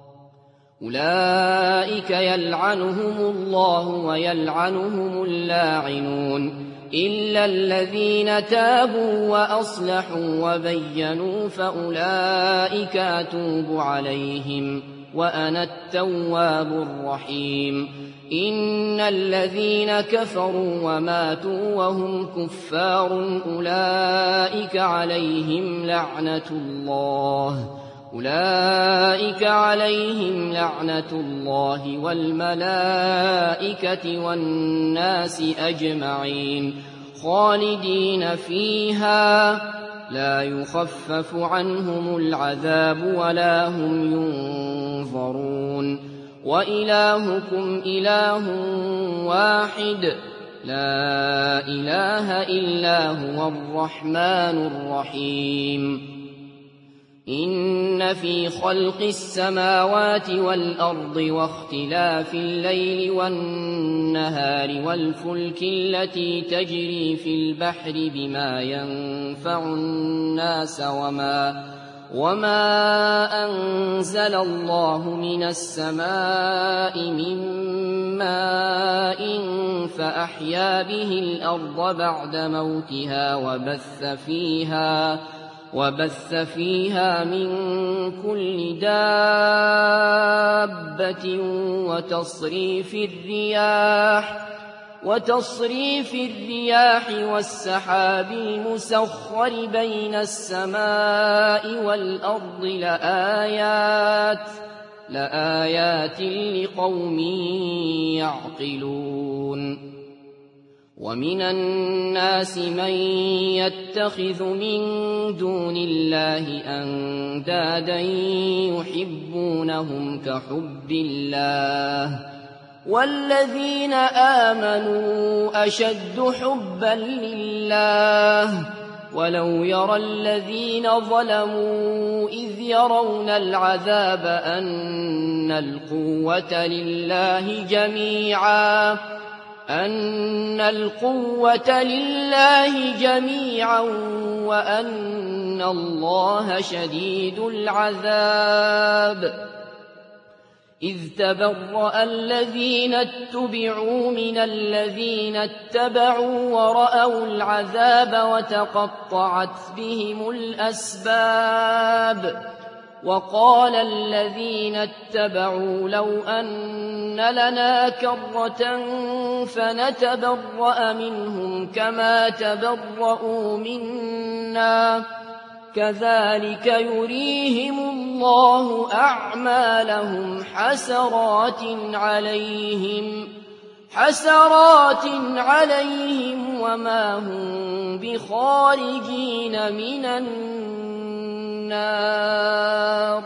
أولئك يلعنهم الله ويلعنهم اللاعنون إلا الذين تابوا وأصلحوا وبينوا فأولئك أتوب عليهم وأنا التواب الرحيم إن الذين كفروا وماتوا وهم كفار أولئك عليهم لعنة الله أولئك عليهم لعنة الله والملائكة والناس أجمعين خالدين فيها لا يخفف عنهم العذاب ولا هم ينظرون وإلهكم إله واحد لا إله إلا هو الرحمن الرحيم إن في خلق السماوات والأرض واختلاف الليل والنهار والفلك التي تجري في البحر بما ينفع الناس وما وما أنزل الله من السماء من ماء فأحيا به الأرض بعد موتها وبث فيها وبث فيها من كل دابة وتصريف الرياح وتصريف الرياح والسحاب المسخر بين السماء والأرض لآيات لآيات لقوم يعقلون ومن الناس من يتخذ من دون الله أندادا يحبونهم كحب الله والذين آمنوا أشد حبا لله ولو يرى الذين ظلموا إذ يرون العذاب أن القوة لله جميعا أن القوة لله جميعا وأن الله شديد العذاب إذ تبرأ الذين اتبعوا من الذين اتبعوا ورأوا العذاب وتقطعت بهم الأسباب وقال الذين اتبعوا لو أن لنا كرة فنتبرأ منهم كما تبرؤوا منا كذلك يريهم الله أعمالهم حسرات عليهم حسرات عليهم وما هم بخارجين من النار النَّارِ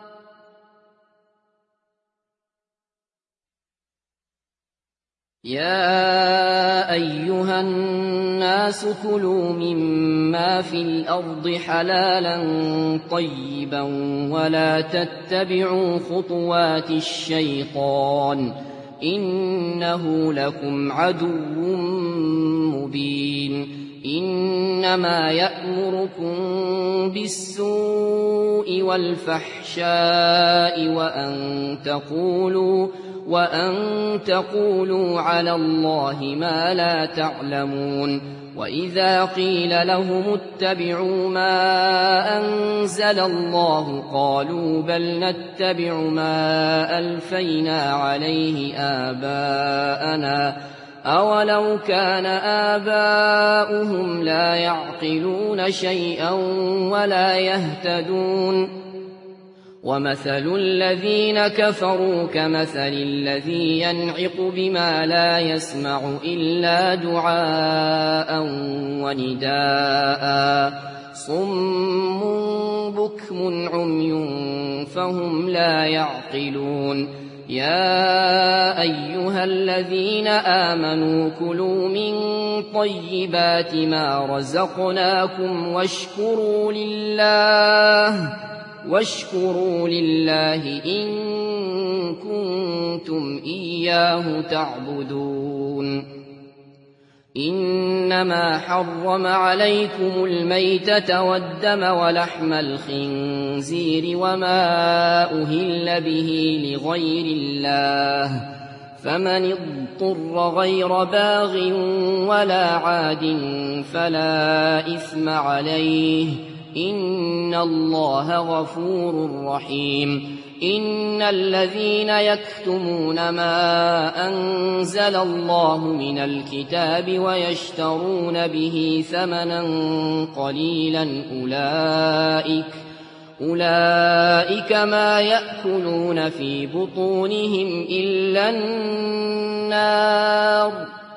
يَا أَيُّهَا النَّاسُ كُلُوا مِمَّا فِي الْأَرْضِ حَلَالًا طَيِّبًا وَلَا تَتَّبِعُوا خُطُوَاتِ الشَّيْطَانِ ۚ إِنَّهُ لَكُمْ عَدُوٌّ مُّبِينٌ إِنَّمَا يَأْمُرُكُم بِالسُّوءِ وَالْفَحْشَاءِ وَأَن تَقُولُوا وَأَن تَقُولُوا عَلَى اللَّهِ مَا لَا تَعْلَمُونَ وَإِذَا قِيلَ لَهُمُ اتَّبِعُوا مَا أَنزَلَ اللَّهُ قَالُوا بَلْ نَتَّبِعُ مَا أَلْفَيْنَا عَلَيْهِ آبَاءَنَا أَوَلَوْ كَانَ آبَاؤُهُمْ لَا يَعْقِلُونَ شَيْئًا وَلَا يَهْتَدُونَ وَمَثَلُ الَّذِينَ كَفَرُوا كَمَثَلِ الَّذِي يَنْعِقُ بِمَا لَا يَسْمَعُ إِلَّا دُعَاءً وَنِدَاءً صُمٌّ بُكْمٌ عُمْيٌ فَهُمْ لَا يَعْقِلُونَ يَا أَيُّهَا الَّذِينَ آمَنُوا كُلُوا مِن طَيِّبَاتِ مَا رَزَقْنَاكُمْ وَاشْكُرُوا لِلَّهِ واشكروا لله إن كنتم إياه تعبدون إنما حرم عليكم الميتة والدم ولحم الخنزير وما أهل به لغير الله فمن اضطر غير باغ ولا عاد فلا إثم عليه إن الله غفور رحيم إن الذين يكتمون ما أنزل الله من الكتاب ويشترون به ثمنا قليلا أولئك أولئك ما يأكلون في بطونهم إلا النار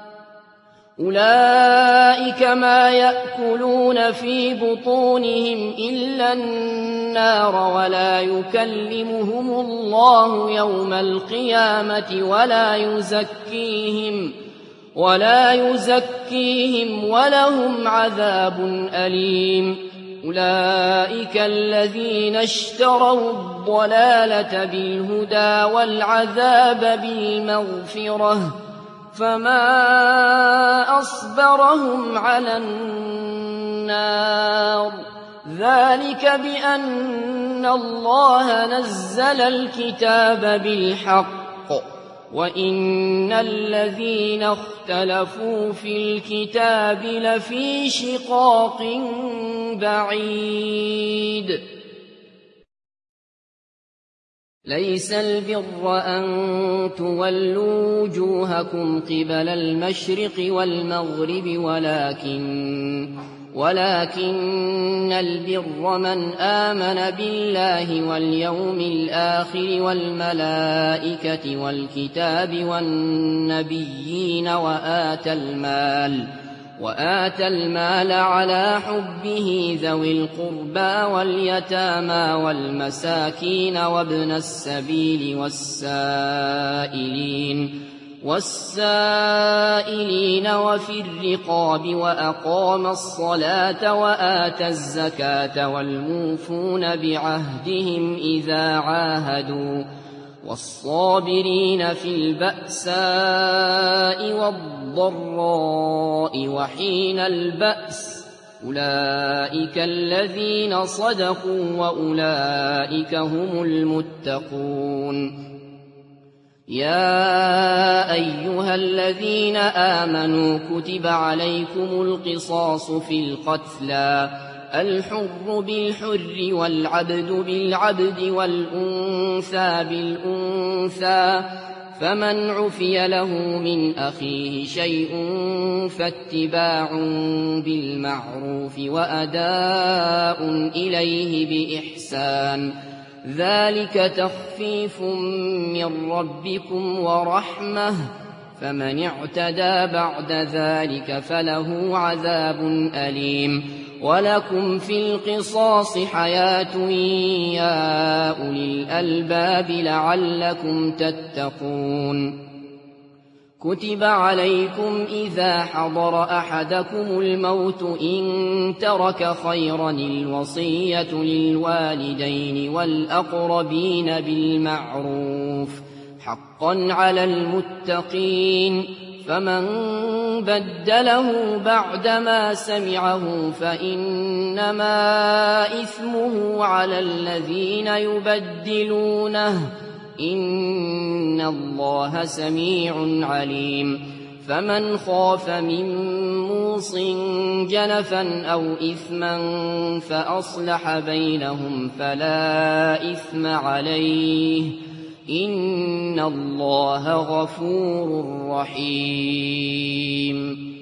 أولئك ما يأكلون في بطونهم إلا النار ولا يكلمهم الله يوم القيامة ولا يزكيهم ولا يزكيهم ولهم عذاب أليم أولئك الذين اشتروا الضلالة بالهدى والعذاب بالمغفرة فما أصبرهم على النار ذلك بأن الله نزل الكتاب بالحق وإن الذين اختلفوا في الكتاب لفي شقاق بعيد ليس البر أن تولوا وجوهكم قبل المشرق والمغرب ولكن ولكن البر من آمن بالله واليوم الآخر والملائكة والكتاب والنبيين وآتى المال وآتى المال على حبه ذوي القربى واليتامى والمساكين وابن السبيل والسائلين والسائلين وفي الرقاب وأقام الصلاة وآتى الزكاة والموفون بعهدهم إذا عاهدوا والصابرين في البأساء والضراء وحين البأس أولئك الذين صدقوا وأولئك هم المتقون يا أيها الذين آمنوا كتب عليكم القصاص في القتلى الحر بالحر والعبد بالعبد والأنثى بالأنثى فمن عفي له من أخيه شيء فاتباع بالمعروف وأداء إليه بإحسان ذلك تخفيف من ربكم ورحمة فمن اعتدى بعد ذلك فله عذاب أليم ولكم في القصاص حياة يا أولي الألباب لعلكم تتقون كتب عليكم إذا حضر أحدكم الموت إن ترك خيرا الوصية للوالدين والأقربين بالمعروف حقا على المتقين فمن بدله بعدما سمعه فإنما إثمه على الذين يبدلونه إن الله سميع عليم فمن خاف من موص جنفا أو إثما فأصلح بينهم فلا إثم عليه إن الله غفور رحيم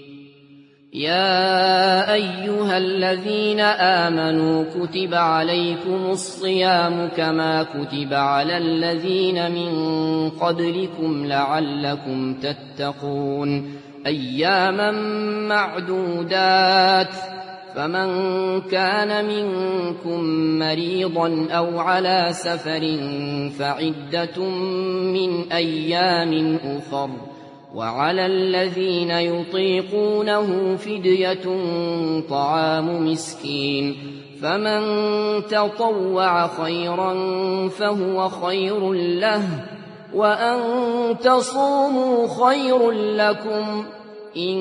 يا أيها الذين آمنوا كتب عليكم الصيام كما كتب على الذين من قبلكم لعلكم تتقون أياما معدودات فمن كان منكم مريضا أو على سفر فعدة من أيام أخر وعلى الذين يطيقونه فدية طعام مسكين فمن تطوع خيرا فهو خير له وأن تصوموا خير لكم إن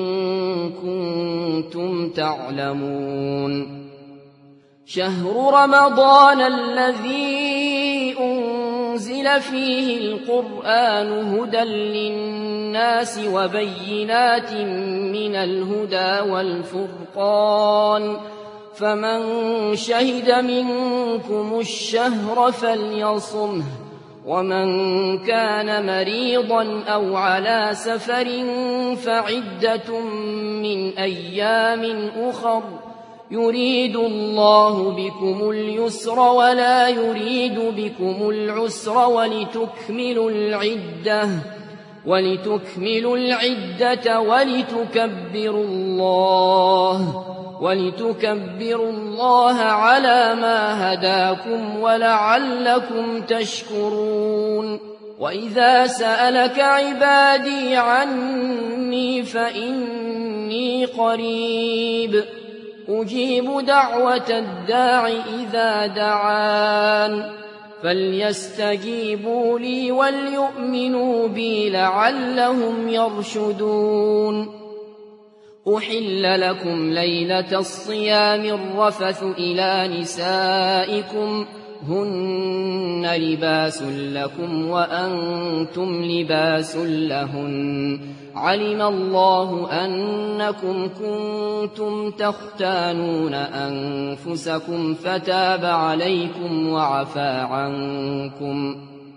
كنتم تعلمون شهر رمضان الذي أنزل فيه القرآن هدى للناس وبينات من الهدى والفرقان فمن شهد منكم الشهر فليصمه ومن كان مريضا أو على سفر فعدة من أيام أخر يريد الله بكم اليسر ولا يريد بكم العسر ولتكملوا العدة ولتكملوا العدة ولتكبروا الله ولتكبروا الله على ما هداكم ولعلكم تشكرون وإذا سألك عبادي عني فإني قريب أجيب دعوة الداع إذا دعان فليستجيبوا لي وليؤمنوا بي لعلهم يرشدون أحل لكم ليلة الصيام الرفث إلى نسائكم هن لباس لكم وأنتم لباس لهن علم الله أنكم كنتم تختانون أنفسكم فتاب عليكم وعفى عنكم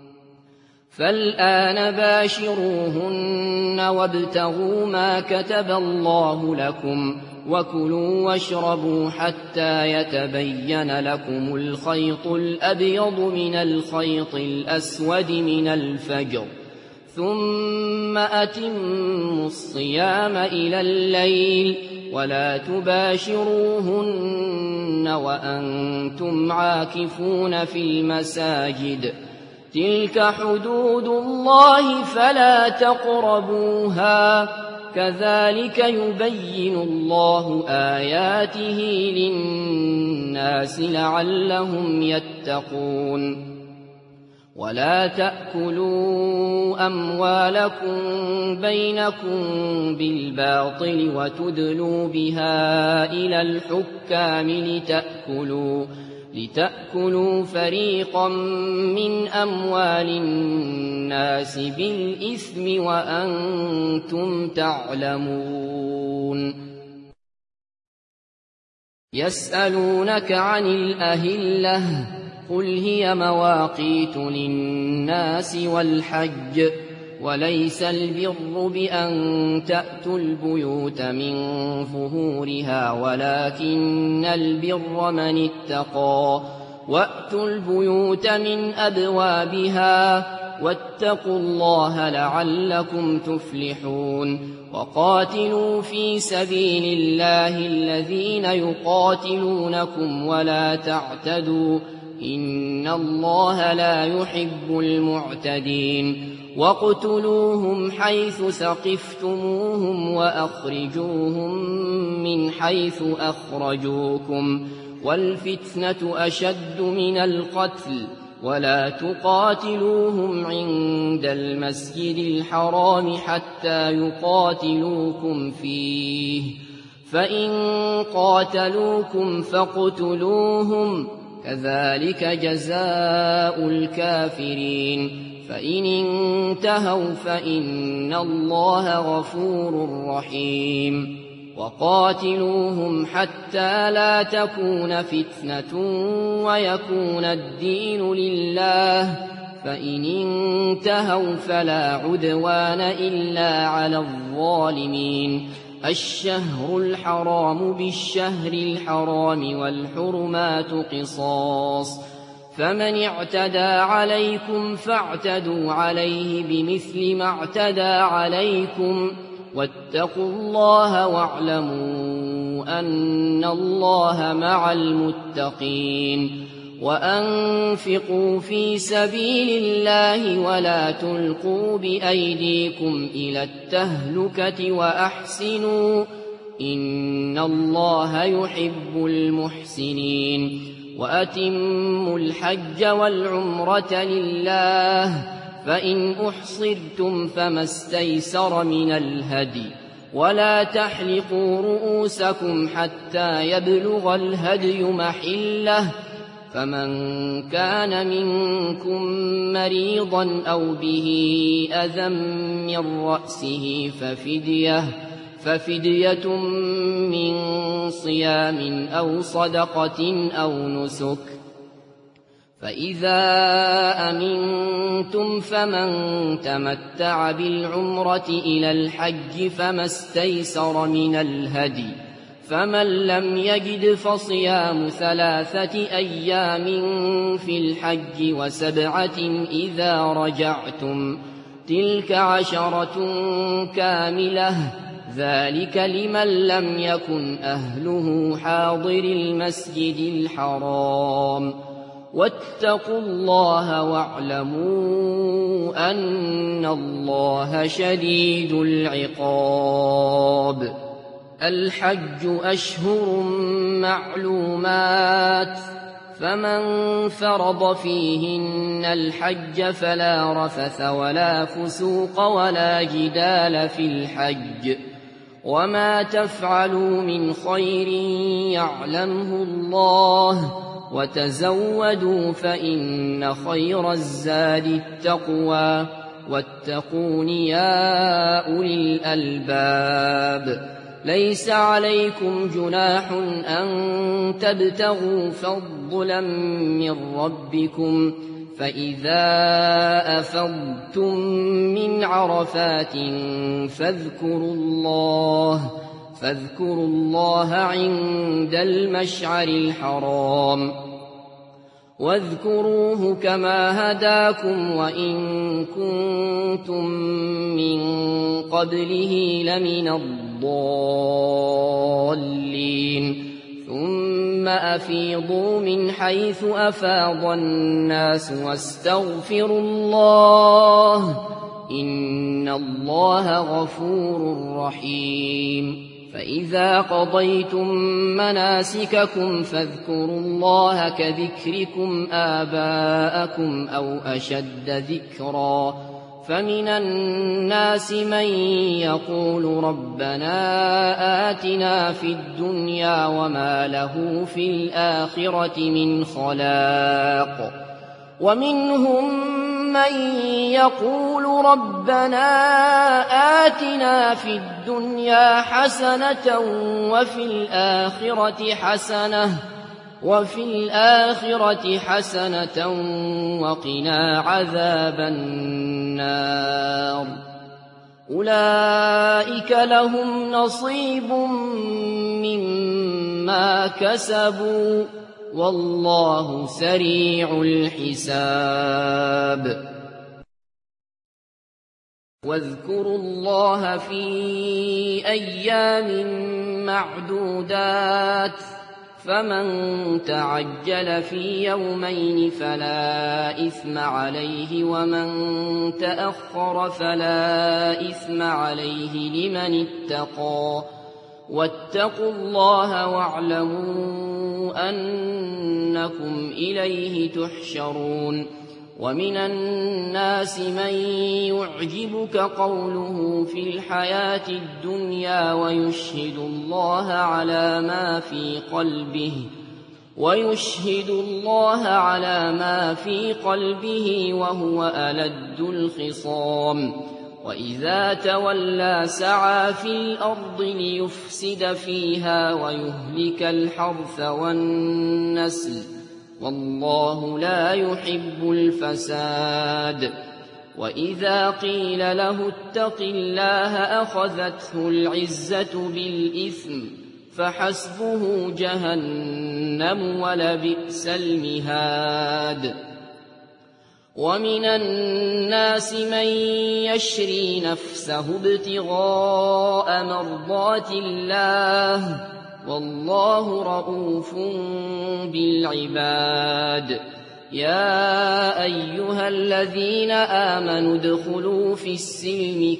فالآن باشروهن وابتغوا ما كتب الله لكم وكلوا واشربوا حتى يتبين لكم الخيط الأبيض من الخيط الأسود من الفجر ثم أتموا الصيام إلى الليل ولا تباشروهن وأنتم عاكفون في المساجد تلك حدود الله فلا تقربوها كذلك يبين الله آياته للناس لعلهم يتقون ولا تأكلوا أموالكم بينكم بالباطل وتدلوا بها إلى الحكام لتأكلوا لتأكلوا فريقا من أموال الناس بالإثم وأنتم تعلمون يسألونك عن الأهلة قل هي مواقيت للناس والحج وليس البر بأن تأتوا البيوت من ظهورها ولكن البر من اتقى وأتوا البيوت من أبوابها واتقوا الله لعلكم تفلحون وقاتلوا في سبيل الله الذين يقاتلونكم ولا تعتدوا إن الله لا يحب المعتدين واقتلوهم حيث ثقفتموهم وأخرجوهم من حيث أخرجوكم والفتنة أشد من القتل ولا تقاتلوهم عند المسجد الحرام حتى يقاتلوكم فيه فإن قاتلوكم فاقتلوهم كذلك جزاء الكافرين فإن انتهوا فإن الله غفور رحيم وقاتلوهم حتى لا تكون فتنة ويكون الدين لله فإن انتهوا فلا عدوان إلا على الظالمين الشهر الحرام بالشهر الحرام والحرمات قصاص فمن اعتدى عليكم فاعتدوا عليه بمثل ما اعتدى عليكم واتقوا الله واعلموا أن الله مع المتقين وأنفقوا في سبيل الله ولا تلقوا بأيديكم إلى التهلكة وأحسنوا إن الله يحب المحسنين وأتموا الحج والعمرة لله فإن أحصرتم فما استيسر من الهدي ولا تحلقوا رؤوسكم حتى يبلغ الهدي محله فمن كان منكم مريضا أو به أذى من رأسه ففدية ففدية من صيام أو صدقة أو نسك فإذا أمنتم فمن تمتع بالعمرة إلى الحج فما استيسر من الهدي فمن لم يجد فصيام ثلاثة أيام في الحج وسبعة إذا رجعتم تلك عشرة كاملة ذلك لمن لم يكن أهله حاضر المسجد الحرام واتقوا الله واعلموا أن الله شديد العقاب الحج أشهر معلومات فمن فرض فيهن الحج فلا رفث ولا فسوق ولا جدال في الحج وما تفعلوا من خير يعلمه الله وتزودوا فإن خير الزاد التقوى واتقون يا أولي الألباب ليس عليكم جناح أن تبتغوا فضلا من ربكم فإذا أفضتم من عرفات فاذكروا الله فاذكروا الله عند المشعر الحرام واذكروه كما هداكم وإن كنتم من قبله لمن الضالين ثم أفيضوا من حيث أفاض الناس واستغفروا الله إن الله غفور رحيم فإذا قضيتم مناسككم فاذكروا الله كذكركم آباءكم أو أشد ذكرا فمن الناس من يقول ربنا آتنا في الدنيا وما له في الآخرة من خلاق ومنهم من يقول ربنا آتنا في الدنيا حسنة وفي الآخرة حسنة وفي الآخرة حسنة وقنا عذاب النار أولئك لهم نصيب مما كسبوا والله سريع الحساب واذكروا الله في أيام معدودات فمن تعجل في يومين فلا إثم عليه ومن تأخر فلا إثم عليه لمن اتقى واتقوا الله واعلموا أنكم إليه تحشرون ومن الناس من يعجبك قوله في الحياة الدنيا ويشهد الله على ما في قلبه ويشهد الله على ما في قلبه وهو ألد الخصام وإذا تولى سعى في الأرض ليفسد فيها ويهلك الحرث والنسل والله لا يحب الفساد وإذا قيل له اتق الله أخذته العزة بالإثم فحسبه جهنم ولبئس المهاد ومن الناس من يشري نفسه ابتغاء مرضات الله والله رؤوف بالعباد يا أيها الذين آمنوا ادخلوا في السلم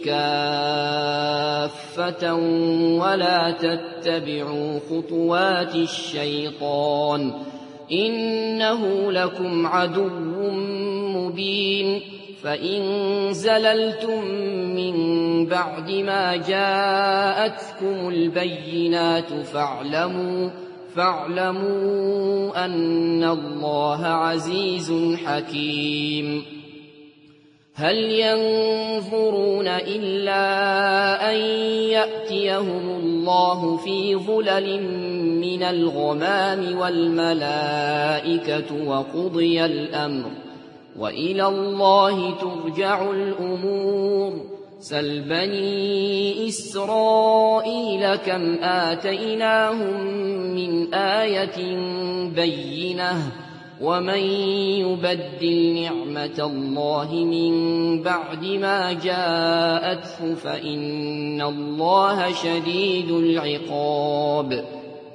كافة ولا تتبعوا خطوات الشيطان إنه لكم عدو مبين فإن زللتم من بعد ما جاءتكم البينات فاعلموا فاعلموا أن الله عزيز حكيم هل ينظرون إلا أن يأتيهم الله في ظلل من الغمام والملائكة وقضي الأمر وإلى الله ترجع الأمور سل بني إسرائيل كم آتيناهم من آية بينة ومن يبدل نعمة الله من بعد ما جاءته فإن الله شديد العقاب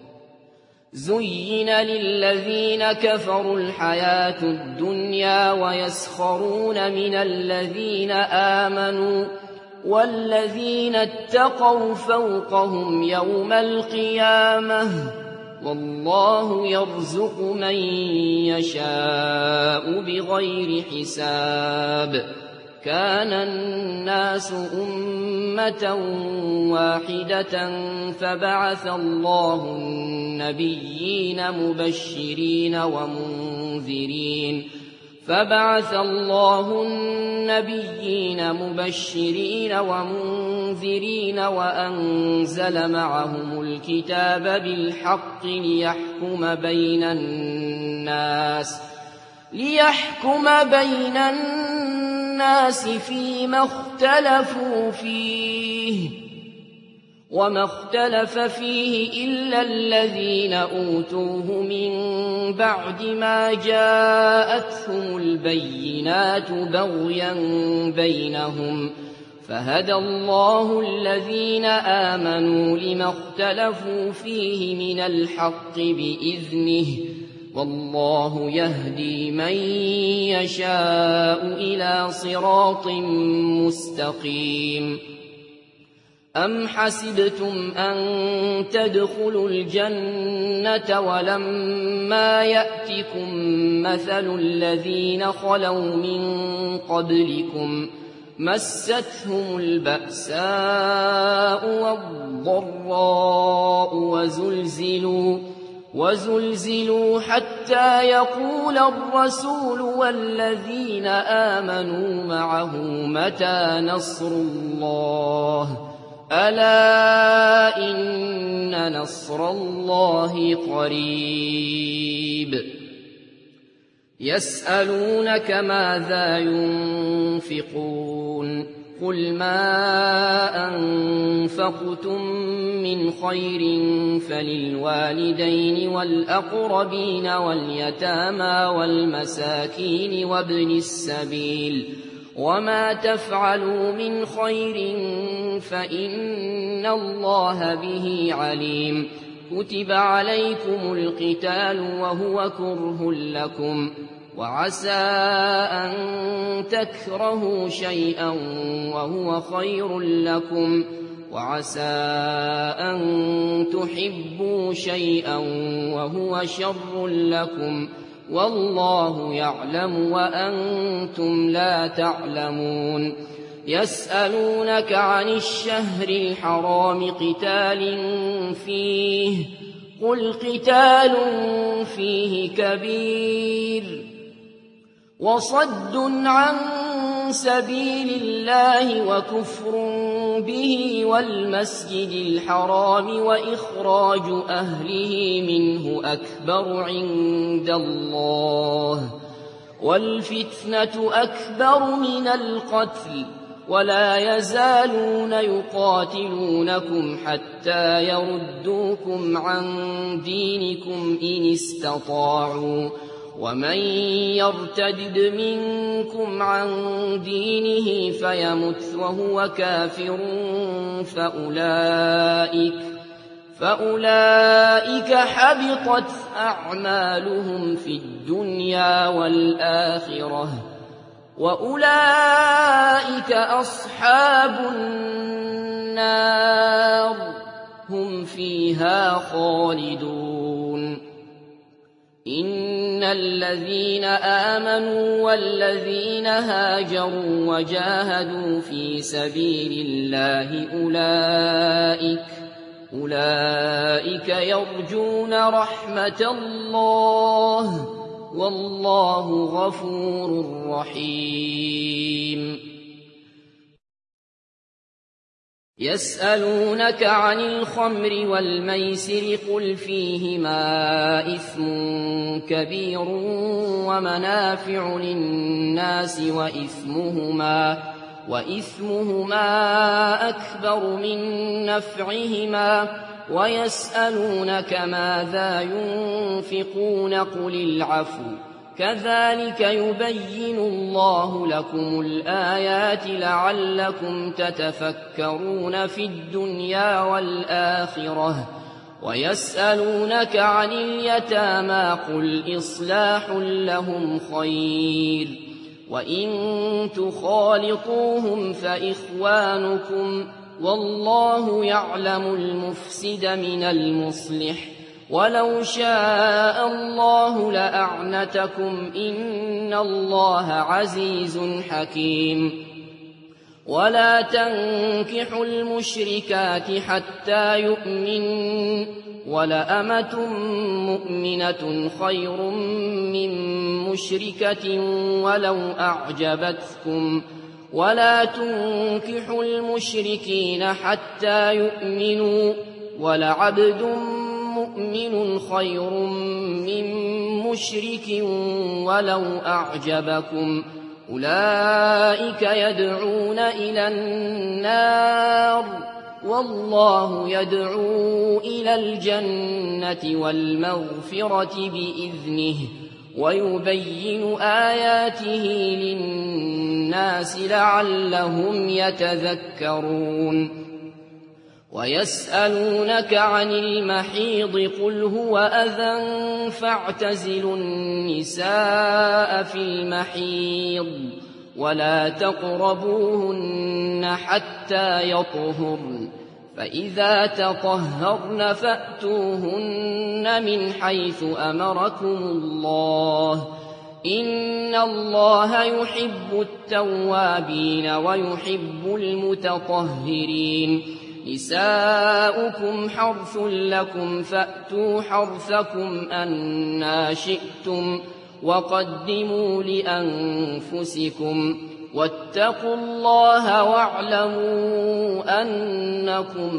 زين للذين كفروا الحياة الدنيا ويسخرون من الذين آمنوا والذين اتقوا فوقهم يوم القيامة والله يرزق من يشاء بغير حساب كان الناس أمة واحدة فبعث الله النبيين مبشرين ومنذرين فبعث الله النبيين مبشرين ومنذرين وأنزل معهم الكتاب بالحق ليحكم بين الناس ليحكم بين الناس فيما اختلفوا فيه وما اختلف فيه إلا الذين أوتوه من بعد ما جاءتهم البينات بغيا بينهم فهدى الله الذين آمنوا لما اختلفوا فيه من الحق بإذنه والله يهدي من يشاء إلى صراط مستقيم أم حسبتم أن تدخلوا الجنة ولما يأتكم مثل الذين خلوا من قبلكم مستهم البأساء والضراء وزلزلوا وزلزلوا حتى يقول الرسول والذين آمنوا معه متى نصر الله ألا إن نصر الله قريب يسألونك ماذا ينفقون قل ما أنفقتم من خير فللوالدين والأقربين واليتامى والمساكين وابن السبيل وما تفعلوا من خير فإن الله به عليم. كتب عليكم القتال وهو كره لكم وعسى أن تكرهوا شيئا وهو خير لكم وعسى أن تحبوا شيئا وهو شر لكم والله يعلم وأنتم لا تعلمون. يسألونك عن الشهر الحرام قتال فيه قل قتال فيه كبير وصد عن سبيل الله وكفر به والمسجد الحرام وإخراج أهله منه أكبر عند الله والفتنة أكبر من القتل ولا يزالون يقاتلونكم حتى يردوكم عن دينكم إن استطاعوا ومن يرتد منكم عن دينه فيمت وهو كافر فأولئك, فأولئك حبطت أعمالهم في الدنيا والآخرة وأولئك أصحاب النار هم فيها خالدون. إن الذين آمنوا والذين هاجروا وجاهدوا في سبيل الله أولئك, أولئك يرجون رحمة الله والله غفور رحيم. يسألونك عن الخمر والميسر قل فيهما إثم كبير ومنافع للناس وإثمهما, وإثمهما أكبر من نفعهما ويسألونك ماذا ينفقون قل العفو كذلك يبين الله لكم الآيات لعلكم تتفكرون في الدنيا والآخرة. ويسألونك عن اليتامى قل إصلاح لهم خير وإن تخالطوهم فإخوانكم والله يعلم المفسد من المصلح ولو شاء الله لأعنتكم إن الله عزيز حكيم. ولا تنكحوا المشركات حتى يؤمنن ولأمة مؤمنة خير من مشركة ولو أعجبتكم ولا تنكحوا المشركين حتى يؤمنوا ولعبد مؤمن خير من مشرك ولو أعجبكم أولئك يدعون إلى النار والله يدعو إلى الجنة والمغفرة بإذنه ويبين آياته للناس لعلهم يتذكرون. ويسألونك عن المحيض قل هو أذى فاعتزلوا النساء في المحيض ولا تقربوهن حتى يطهرن فإذا تطهرن فأتوهن من حيث أمركم الله إن الله يحب التوابين ويحب المتطهرين. نساؤكم حرث لكم فأتوا حرثكم أنى شئتم وقدموا لأنفسكم واتقوا الله واعلموا أنكم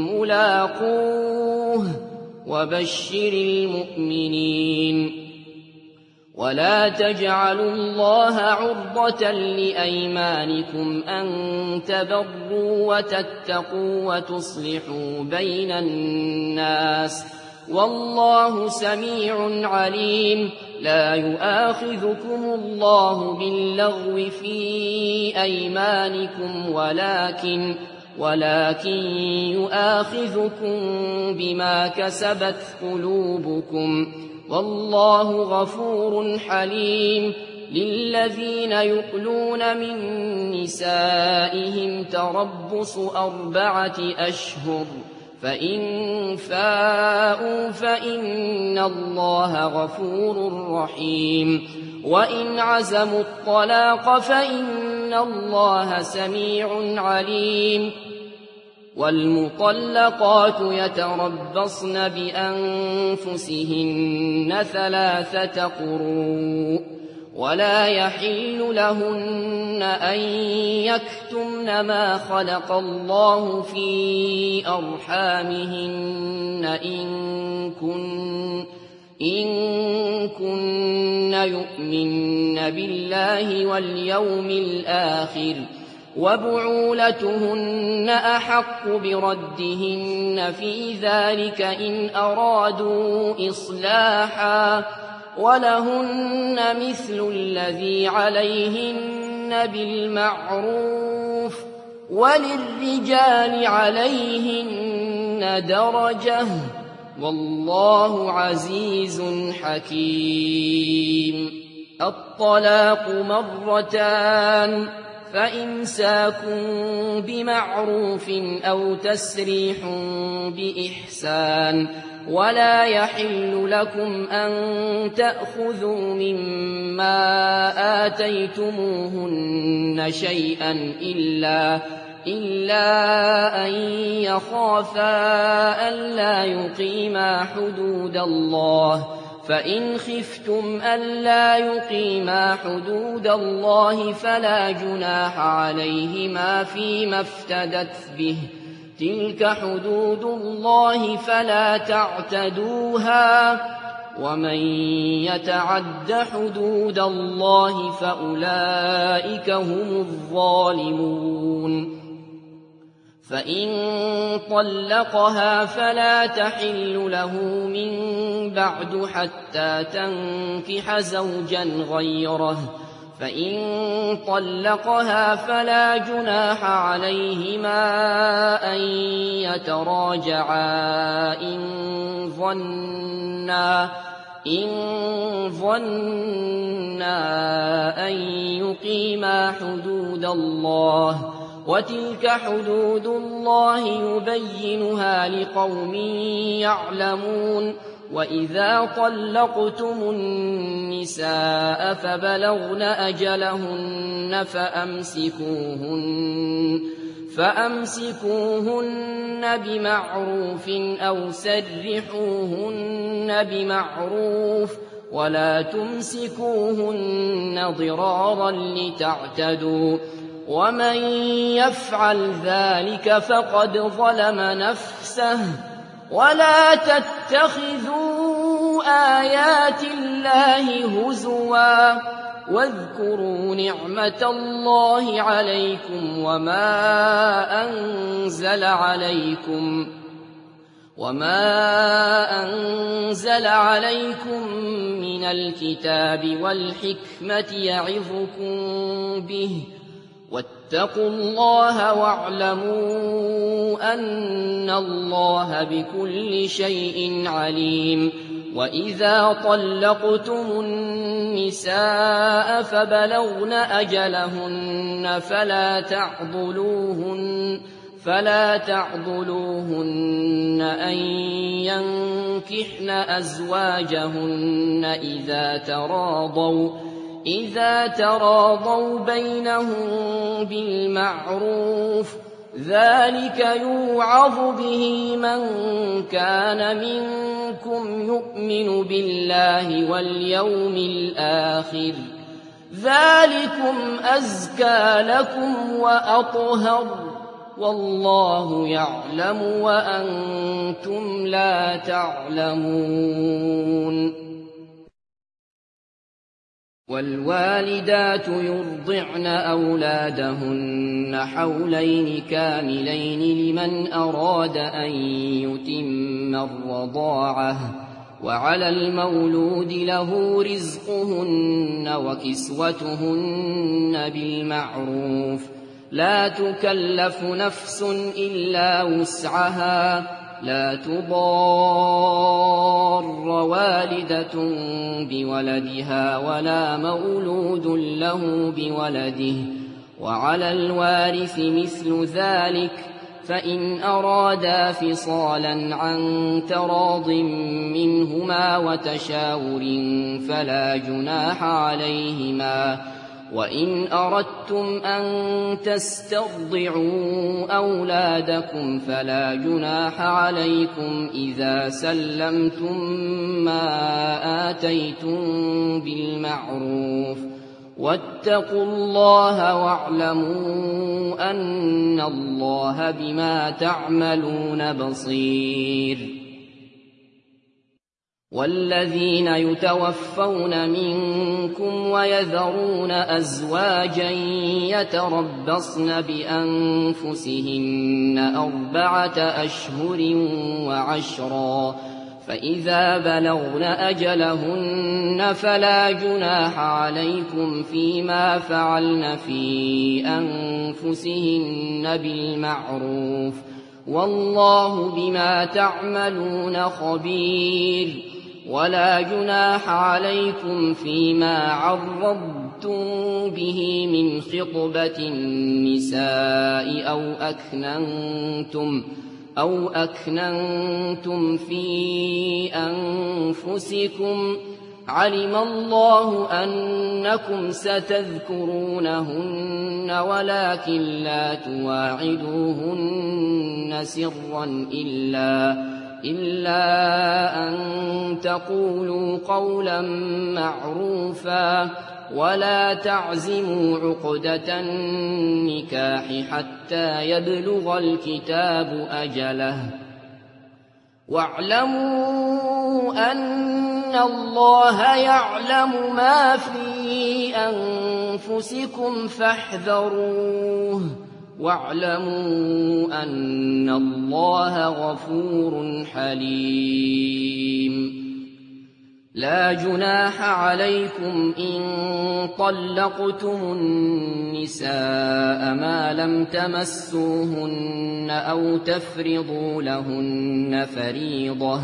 ملاقوه وبشر المؤمنين. ولا تجعلوا الله عرضة لأيمانكم أن تبروا وتتقوا وتصلحوا بين الناس والله سميع عليم. لا يؤاخذكم الله باللغو في أيمانكم ولكن ولكن يؤاخذكم بما كسبت قلوبكم والله غفور حليم. للذين يؤلون من نسائهم تربص أربعة أشهر فإن فاءوا فإن الله غفور رحيم. وإن عزموا الطلاق فإن الله سميع عليم. والمطلقات يتربصن بأنفسهن ثلاثة قروء ولا يحل لهن أن يكتمن ما خلق الله في أرحامهن إن كن إن كن يؤمن بالله واليوم الآخر وبعولتهن أحق بردهن في ذلك إن أرادوا إصلاحا ولهن مثل الذي عليهن بالمعروف وللرجال عليهن درجة والله عزيز حكيم. الطلاق مرتان فإمساك بمعروف أو تسريح بإحسان ولا يحل لكم أن تأخذوا مما آتيتموهن شيئا إلا إلا أن يخافا ألا يقيما حدود الله فإن خفتم ألا يقيما حدود الله فلا جناح عليهما فيما افتدت به تلك حدود الله فلا تعتدوها ومن يتعد حدود الله فأولئك هم الظالمون. فإن طلقها فلا تحل له من بعد حتى تنكح زوجا غيره فإن طلقها فلا جناح عليهما أن يتراجعا إن ظنا إن ظنا أن يقيما حدود الله وتلك حدود الله يبينها لقوم يعلمون. وإذا طلقتم النساء فبلغن أجلهن فأمسكوهن فأمسكوهن بمعروف أو سرحوهن بمعروف ولا تمسكوهن ضرارا لتعتدوا ومن يفعل ذلك فقد ظلم نفسه. ولا تتخذوا آيات الله هزوا واذكروا نعمة الله عليكم وما أنزل عليكم وما أنزل عليكم من الكتاب والحكمة يعظكم به واتقوا الله واعلموا أن الله بكل شيء عليم. وإذا طلقتم النساء فبلغن أجلهن فلا تعضلوهن فلا تعضلوهن أن ينكحن أزواجهن إذا تراضوا إذا تراضوا بينهم بالمعروف ذلك يوعظ به من كان منكم يؤمن بالله واليوم الآخر ذلكم أزكى لكم وأطهر والله يعلم وأنتم لا تعلمون. والوالدات يرضعن أولادهن حولين كاملين لمن أراد أن يتم الرضاعة وعلى المولود له رزقهن وكسوتهن بالمعروف لا تكلف نفس إلا وسعها لا تضار والدة بولدها ولا مولود له بولده وعلى الوارث مثل ذلك فإن أرادا فصالا عن تراض منهما وتشاور فلا جناح عليهما وإن أردتم أن تسترضعوا أولادكم فلا جناح عليكم إذا سلمتم ما آتيتم بالمعروف واتقوا الله واعلموا أن الله بما تعملون بصير. والذين يتوفون منكم ويذرون أزواجا يتربصن بأنفسهن أربعة أشهر وعشرا فإذا بلغن أجلهن فلا جناح عليكم فيما فعلن في أنفسهن بالمعروف والله بما تعملون خبير. ولا جناح عليكم فيما عرضتم به من خطبة النساء أو أكننتم أو أكننتم في أنفسكم علم الله أنكم ستذكرونهن ولكن لا تواعدوهن سرا إلا إلا أن تقولوا قولا معروفا ولا تعزموا عقدة النكاح حتى يبلغ الكتاب أجله واعلموا أن الله يعلم ما في أنفسكم فاحذروه واعلموا أن الله غفور حليم. لا جناح عليكم إن طلقتم النساء ما لم تمسوهن أو تفرضوا لهن فريضة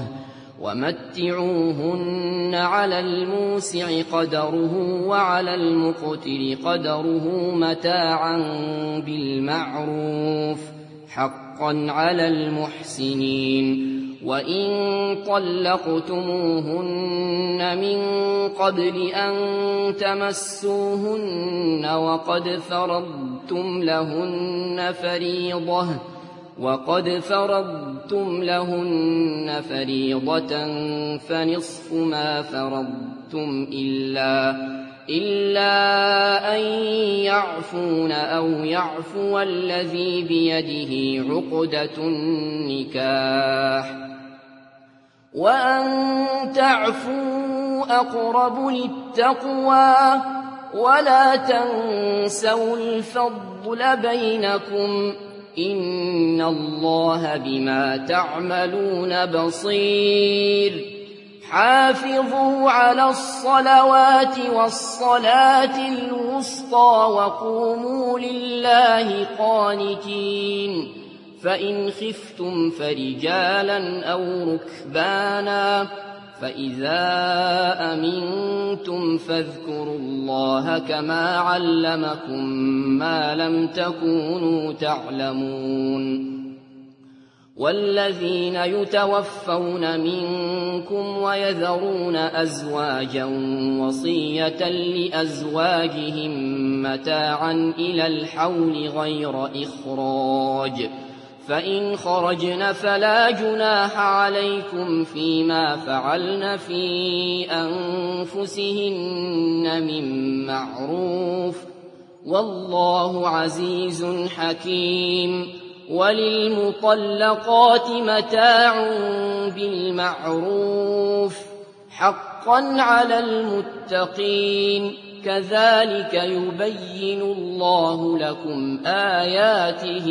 ومتعوهن على الموسع قدره وعلى المقتر قدره متاعا بالمعروف حقا على المحسنين. وإن طلقتموهن من قبل أن تمسوهن وقد فرضتم لهن فريضة وقد فرضتم لهن فريضة فنصف ما فرضتم إلا إلا أن يعفون أو يعفو الذي بيده عقدة النكاح وأن تعفوا أقرب للتقوى ولا تنسوا الفضل بينكم إن الله بما تعملون بصير. حافظوا على الصلوات والصلاة الوسطى وقوموا لله قانتين فإن خفتم فرجالا أو ركبانا فإذا أمنتم فاذكروا الله كما علمكم ما لم تكونوا تعلمون. والذين يتوفون منكم ويذرون أزواجا وصية لأزواجهم متاعا إلى الحول غير إخراج فإن خرجن فلا جناح عليكم فيما فعلن في أنفسهن من معروف والله عزيز حكيم. وللمطلقات متاع بالمعروف حقا على المتقين كذلك يبين الله لكم آياته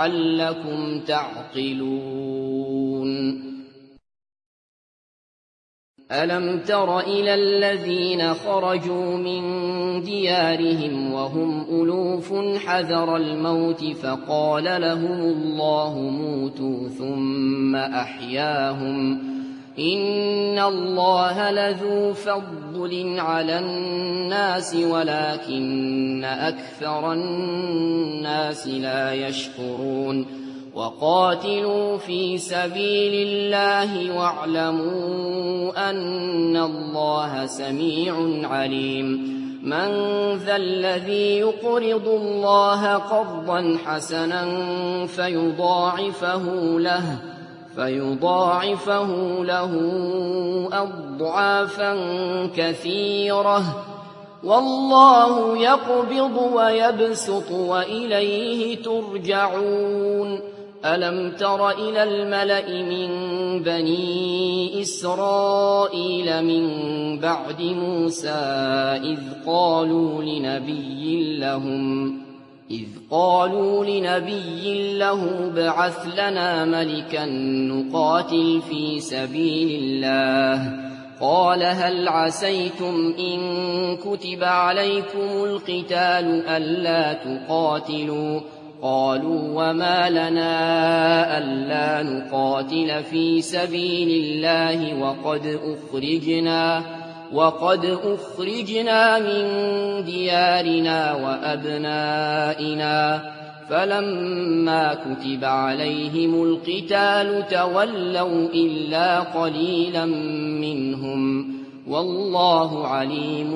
لعلكم تعقلون. ألم تر إلى الذين خرجوا من ديارهم وهم ألوف حذر الموت فقال لهم الله موتوا ثم أحياهم إن الله لذو فضل على الناس ولكن أكثر الناس لا يشكرون وقاتلوا في سبيل الله واعلموا أن الله سميع عليم من ذا الذي يقرض الله قرضا حسنا فيضاعفه له فيضاعفه له أضعافا كثيرة والله يقبض ويبسط وإليه ترجعون ألم تر إلى الملأ من بني إسرائيل من بعد موسى إذ قالوا لنبي لهم إذ قالوا لنبي له ابعث لنا ملكا نقاتل في سبيل الله قال هل عسيتم إن كتب عليكم القتال ألا تقاتلوا قالوا وما لنا ألا نقاتل في سبيل الله وقد أخرجنا وقد أخرجنا من ديارنا وأبنائنا فلما كتب عليهم القتال تولوا إلا قليلا منهم والله عليم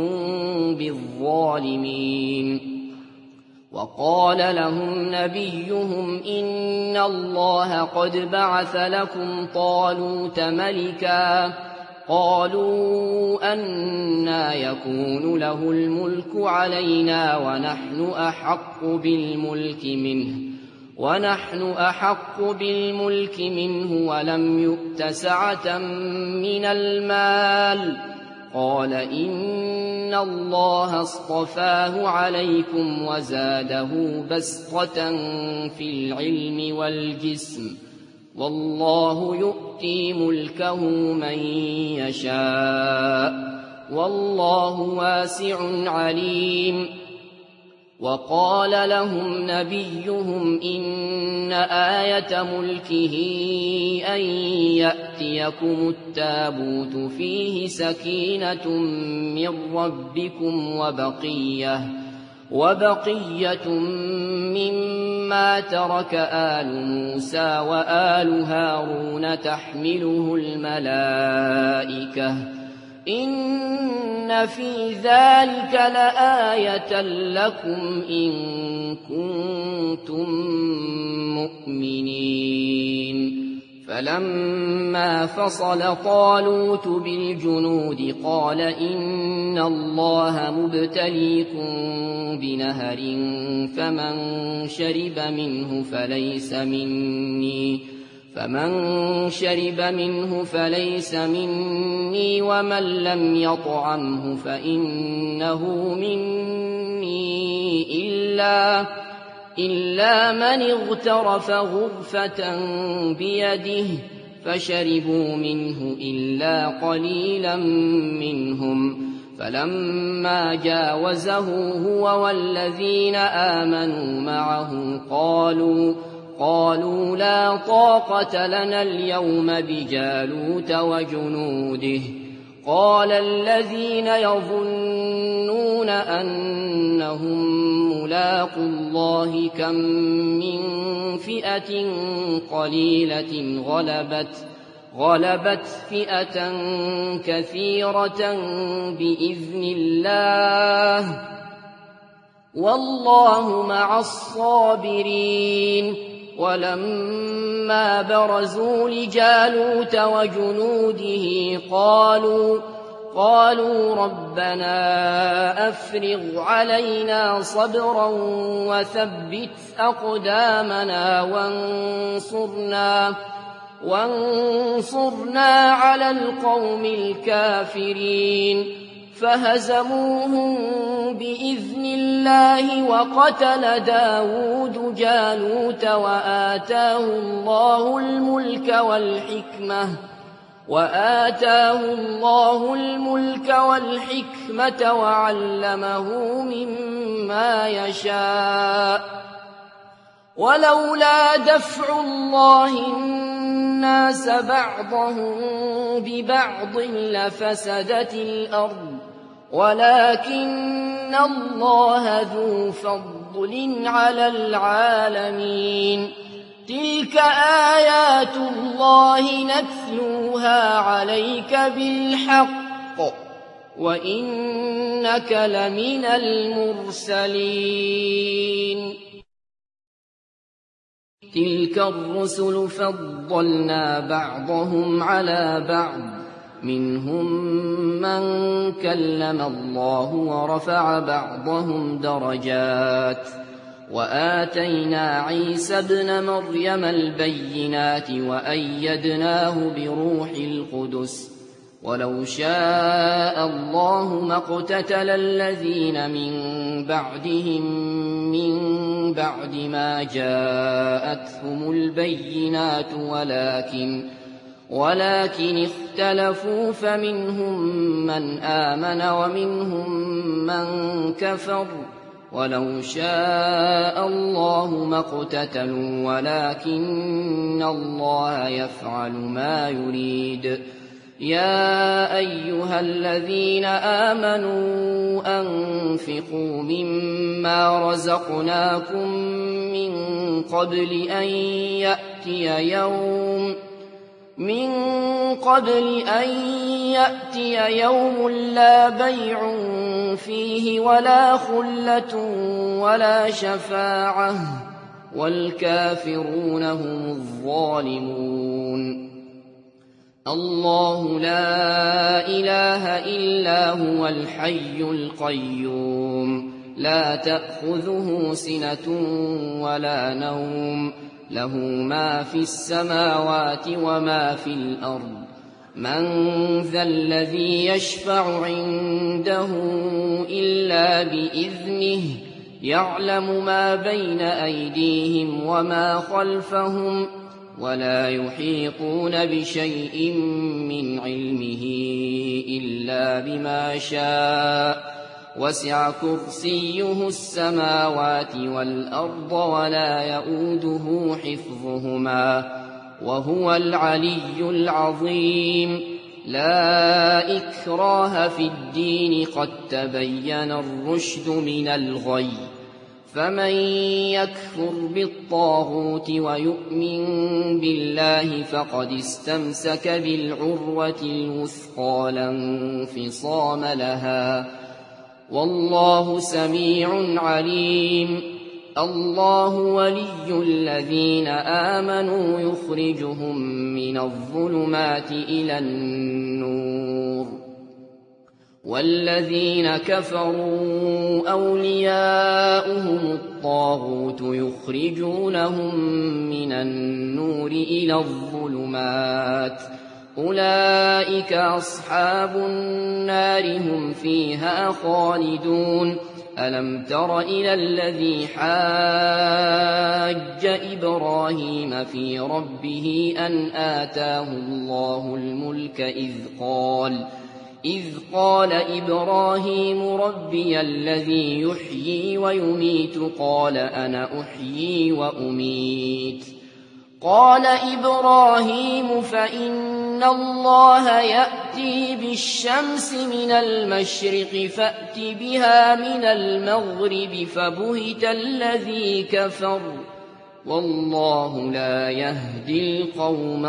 بالظالمين وقال لهم نبيهم إن الله قد بعث لكم طالوت ملكا قالوا أنى يكون له الملك علينا ونحن أحق بالملك منه ونحن أحق بالملك منه ولم يؤت سعة من المال قال إن الله اصطفاه عليكم وزاده بسطة في العلم والجسم والله يؤتي ملكه من يشاء والله واسع عليم وقال لهم نبيهم إن آية ملكه أن يأتيكم التابوت فيه سكينة من ربكم وبقية وبقية مما ترك آل موسى وآل هارون تحمله الملائكة إن في ذلك لآية لكم إن كنتم مؤمنين فلما فصل طالوت بالجنود قال إن الله مبتليكم بنهر فمن شرب منه فليس مني فمن شرب منه فليس مني ومن لم يطعمه فإنه مني إلا إلا من اغترف غرفة بيده فشربوا منه إلا قليلا منهم فلما جاوزه هو والذين آمنوا معه قالوا قالوا لا طاقة لنا اليوم بجالوت وجنوده قال الذين يظنون أنهم ملاقو الله كم من فئة قليلة غلبت غلبت فئة كثيرة بإذن الله والله مع الصابرين ولما برزوا لجالوت وجنوده قالوا قالوا ربنا أفرغ علينا صبرا وثبت أقدامنا وانصرنا وانصرنا على القوم الكافرين فهزموهم بإذن الله وقتل داود جالوت وآتاه الله الملك والحكمة وآتاه الله الملك والحكمة وعلمه مما يشاء ولولا دفع الله الناس بعضهم ببعض لفسدت الأرض ولكن الله ذو فضل على العالمين تلك آيات الله نتلوها عليك بالحق وإنك لمن المرسلين تلك الرسل فضلنا بعضهم على بعض منهم من كلم الله ورفع بعضهم درجات وآتينا عيسى ابن مريم البينات وأيدناه بروح القدس ولو شاء الله ما اقتتل الذين من بعدهم من بعد ما جاءتهم البينات ولكن ولكن اختلفوا فمنهم من آمن ومنهم من كفر ولو شاء الله ما اقتتلوا ولكن الله يفعل ما يريد يا أيها الذين آمنوا أنفقوا مما رزقناكم من قبل أن يأتي يوم من قبل أن يأتي يوم لا بيع فيه ولا خلة ولا شفاعة والكافرون هم الظالمون الله لا إله إلا هو الحي القيوم لا تأخذه سنة ولا نوم له ما في السماوات وما في الأرض من ذا الذي يشفع عنده إلا بإذنه يعلم ما بين أيديهم وما خلفهم ولا يحيطون بشيء من علمه إلا بما شاء وسع كرسيه السماوات والأرض ولا يئوده حفظهما وهو العلي العظيم لا إكراه في الدين قد تبين الرشد من الغي فمن يكفر بالطاغوت ويؤمن بالله فقد استمسك بالعروة الوثقى لا انفصام لها والله سميع عليم الله ولي الذين آمنوا يخرجهم من الظلمات إلى النور والذين كفروا أولياؤهم الطاغوت يخرجونهم من النور إلى الظلمات أولئك أصحاب النار هم فيها خالدون ألم تر إلى الذي حاج إبراهيم في ربه أن آتاه الله الملك إذ قال إذ قال إبراهيم ربي الذي يحيي ويميت قال أنا أحيي وأميت قال إبراهيم فإن الله يأتي بالشمس من المشرق فأت بها من المغرب فبهت الذي كفر والله لا يهدي القوم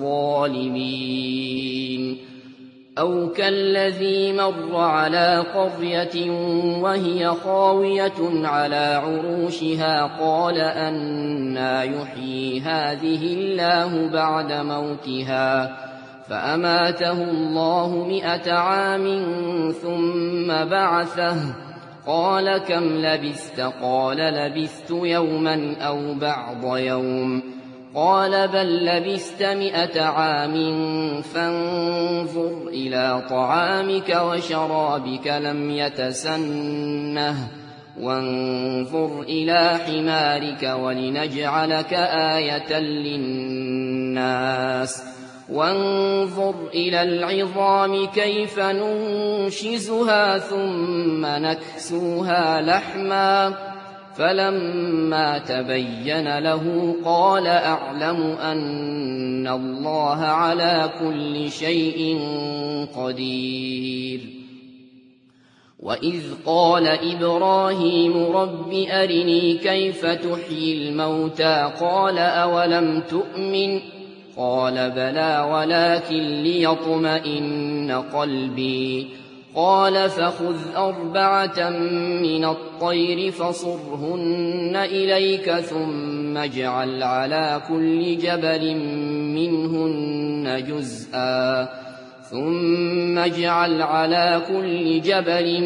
الظالمين أو كالذي مر على قرية وهي خاوية على عروشها قال أنى يحيي هذه الله بعد موتها فأماته الله مئة عام ثم بعثه قال كم لبثت قال لبثت يوما أو بعض يوم قال بل لبثت مئة عام فانظر إلى طعامك وشرابك لم يتسنه وانظر إلى حمارك ولنجعلك آية للناس وانظر إلى العظام كيف ننشزها ثم نكسوها لحما فلما تبين له قال أعلم أن الله على كل شيء قدير. وإذ قال إبراهيم رب أرني كيف تحيي الموتى قال أولم تؤمن قال بلى ولكن ليطمئن قلبي قال فخذ أربعة من الطير فصرهن إليك ثم اجعل على كل جبل منهن جزءا ثم اجعل على كل جبل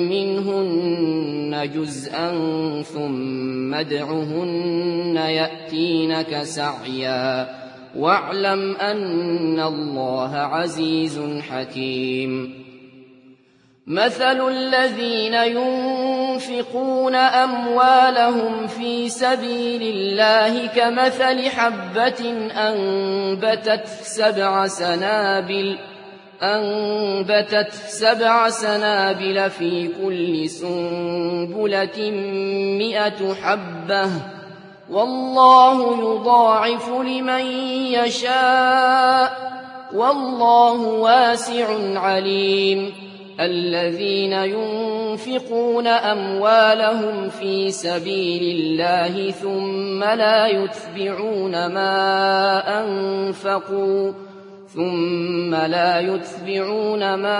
منهن جزءا ثم ادعهن يأتينك سعيا واعلم أن الله عزيز حكيم. مثل الذين ينفقون أموالهم في سبيل الله كمثل حبة أنبتت سبع سنابل أنبتت سبع سنابل في كل سنبلة مئة حبة والله يضاعف لمن يشاء والله واسع عليم. الذين ينفقون أموالهم في سبيل الله ثم لا يتبعون ما أنفقوا ثم لا يتبعون ما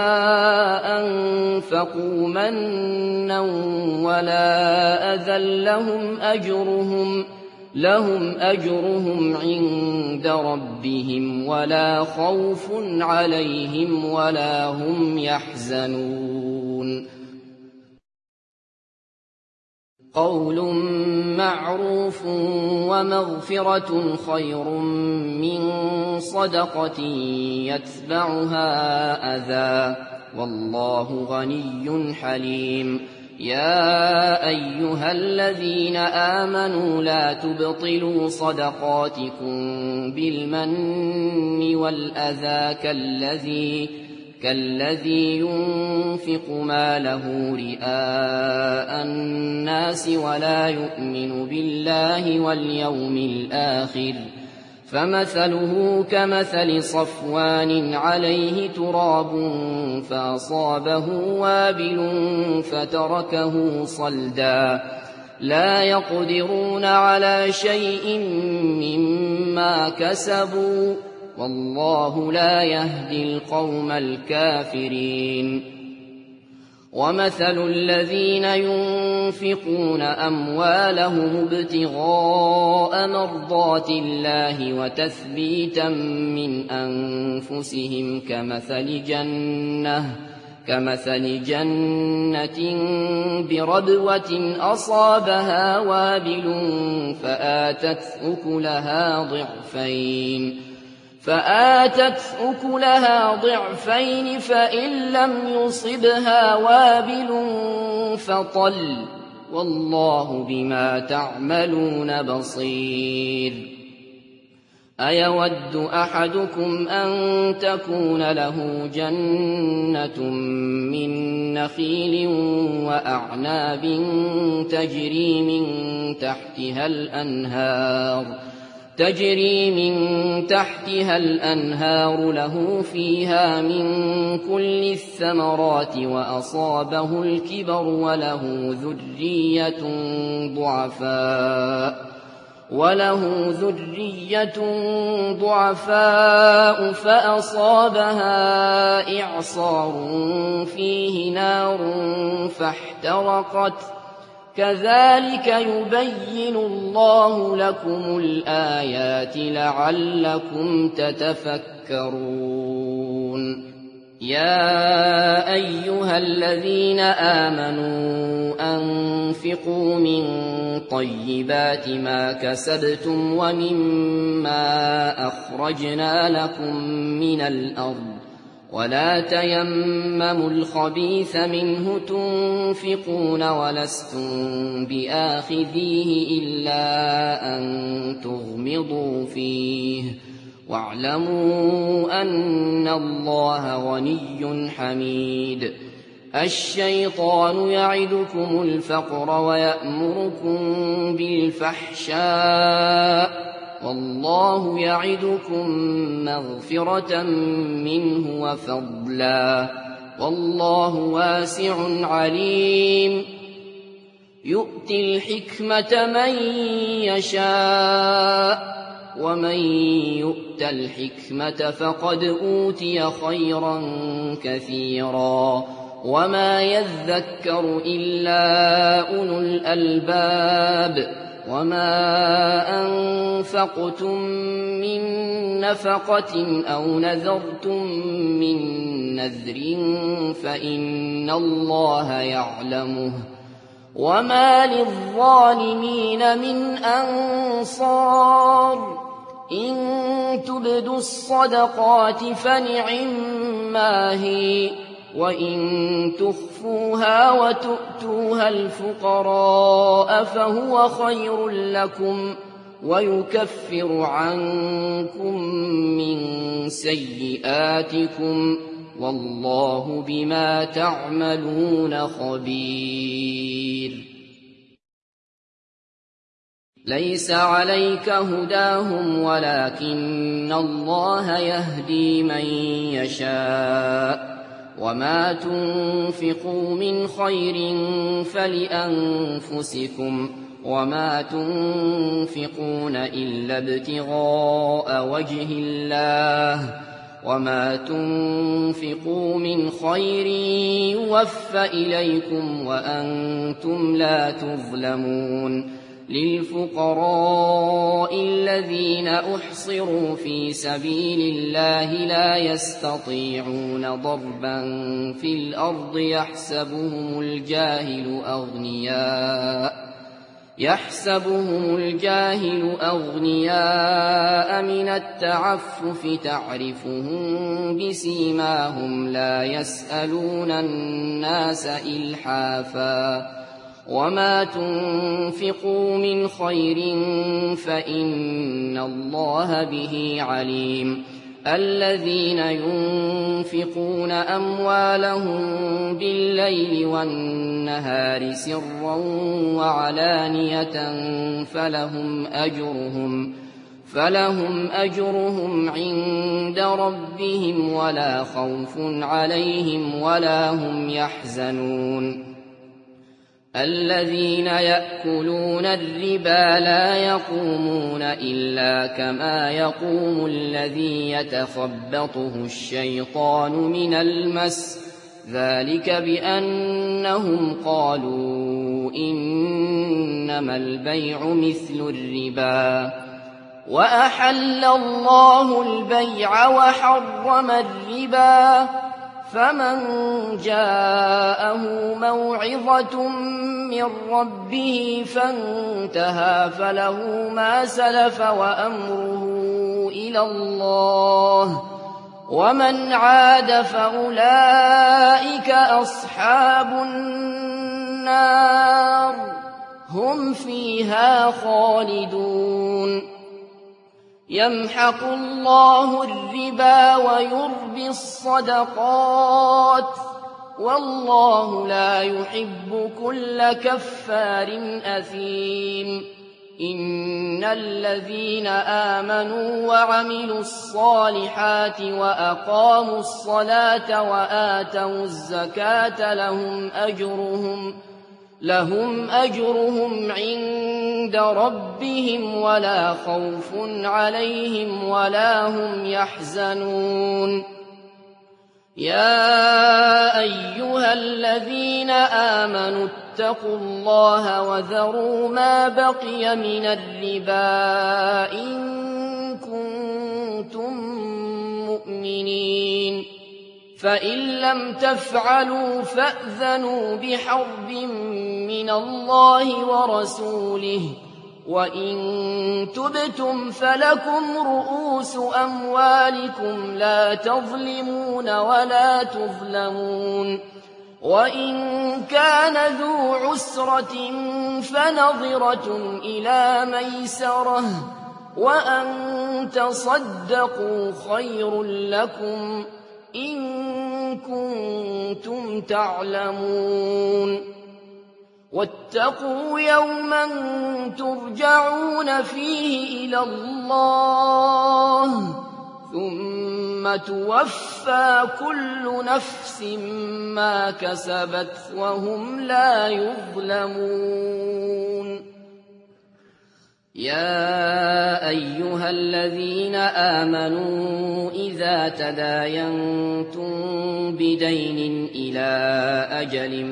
أنفقوا منا ولا أذى لهم أجرهم لهم أجرهم عند ربهم ولا خوف عليهم ولا هم يحزنون. قول معروف ومغفرة خير من صدقة يتبعها أذى والله غني حليم. يا أيها الذين آمنوا لا تبطلوا صدقاتكم بالمن والأذى كالذي كالذي ينفق ماله رئاء الناس ولا يؤمن بالله واليوم الآخر فمثله كمثل صفوان عليه تراب فأصابه وابل فتركه صلدا لا يقدرون على شيء مما كسبوا والله لا يهدي القوم الكافرين. ومثل الذين ينفقون أموالهم ابتغاء مرضات الله وتثبيتا من أنفسهم كمثل جنة كمثل جنة بربوة أصابها وابل فآتت أكلها ضعفين فآتت أكلها ضعفين فإن لم يصبها وابل فطل والله بما تعملون بصير. أيود أحدكم أن تكون له جنة من نخيل وأعناب تجري من تحتها الأنهار تجري من تحتها الأنهار له فيها من كل الثمرات وأصابه الكبر وله ذرية ضعفاء وله ذرية ضعفاء فأصابها إعصار فيه نار فاحترقت كذلك يبين الله لكم الآيات لعلكم تتفكرون. يا أيها الذين آمنوا أنفقوا من طيبات ما كسبتم ومما أخرجنا لكم من الأرض ولا تيمموا الخبيث منه تنفقون ولستم بآخذيه إلا أن تغمضوا فيه واعلموا أن الله غني حميد. الشيطان يعدكم الفقر ويأمركم بالفحشاء والله يعدكم مغفرة منه وفضلا والله واسع عليم. يؤتي الحكمة من يشاء ومن يؤت الحكمة فقد أوتي خيرا كثيرا وما يذكر إلا أولو الألباب. وما أنفقتم من نفقة أو نذرتم من نذر فإن الله يعلمه وما للظالمين من أنصار. إن تبدوا الصدقات فنعما هي وإن تخفوها وتؤتوها الفقراء فهو خير لكم ويكفر عنكم من سيئاتكم والله بما تعملون خبير. ليس عليك هداهم ولكن الله يهدي من يشاء وما تنفقوا من خير فلأنفسكم وما تنفقون إلا ابتغاء وجه الله وما تنفقوا من خير يوفى إليكم وأنتم لا تظلمون. للفقراء الذين أحصروا في سبيل الله لا يستطيعون ضربا في الأرض يحسبهم الجاهل أغنياء يحسبهم الجاهل أغنياء من التعفف تعرفهم بسيماهم لا يسألون الناس إلحافا وما تنفقوا من خير فإن الله به عليم. الذين ينفقون أموالهم بالليل والنهار سرا وعلانية فلهم أجرهم فلهم أجرهم عند ربهم ولا خوف عليهم ولا هم يحزنون. الذين يأكلون الربا لا يقومون إلا كما يقوم الذي يتخبطه الشيطان من المس ذلك بأنهم قالوا إنما البيع مثل الربا وأحل الله البيع وحرم الربا فمن جاءه موعظة من ربه فانتهى فله ما سلف وأمره إلى الله ومن عاد فأولئك أصحاب النار هم فيها خالدون. يمحق الله الربا ويربي الصدقات والله لا يحب كل كفار أثيم. إن الذين آمنوا وعملوا الصالحات وأقاموا الصلاة وآتوا الزكاة لهم أجرهم لهم أجرهم عند ربهم ولا خوف عليهم ولا هم يحزنون. يا أيها الذين آمنوا اتقوا الله وذروا ما بقي من الربا إن كنتم مؤمنين فإن لم تفعلوا فأذنوا بحرب من الله ورسوله وإن تبتم فلكم رؤوس أموالكم لا تظلمون ولا تظلمون وإن كان ذو عسرة فنظرة إلى ميسرة وأن تصدقوا خير لكم إن كنتم تعلمون واتقوا يوما ترجعون فيه إلى الله ثم توفى كل نفس ما كسبت وهم لا يظلمون يا أيها الذين آمنوا إذا تداينتم بدين إلى أجل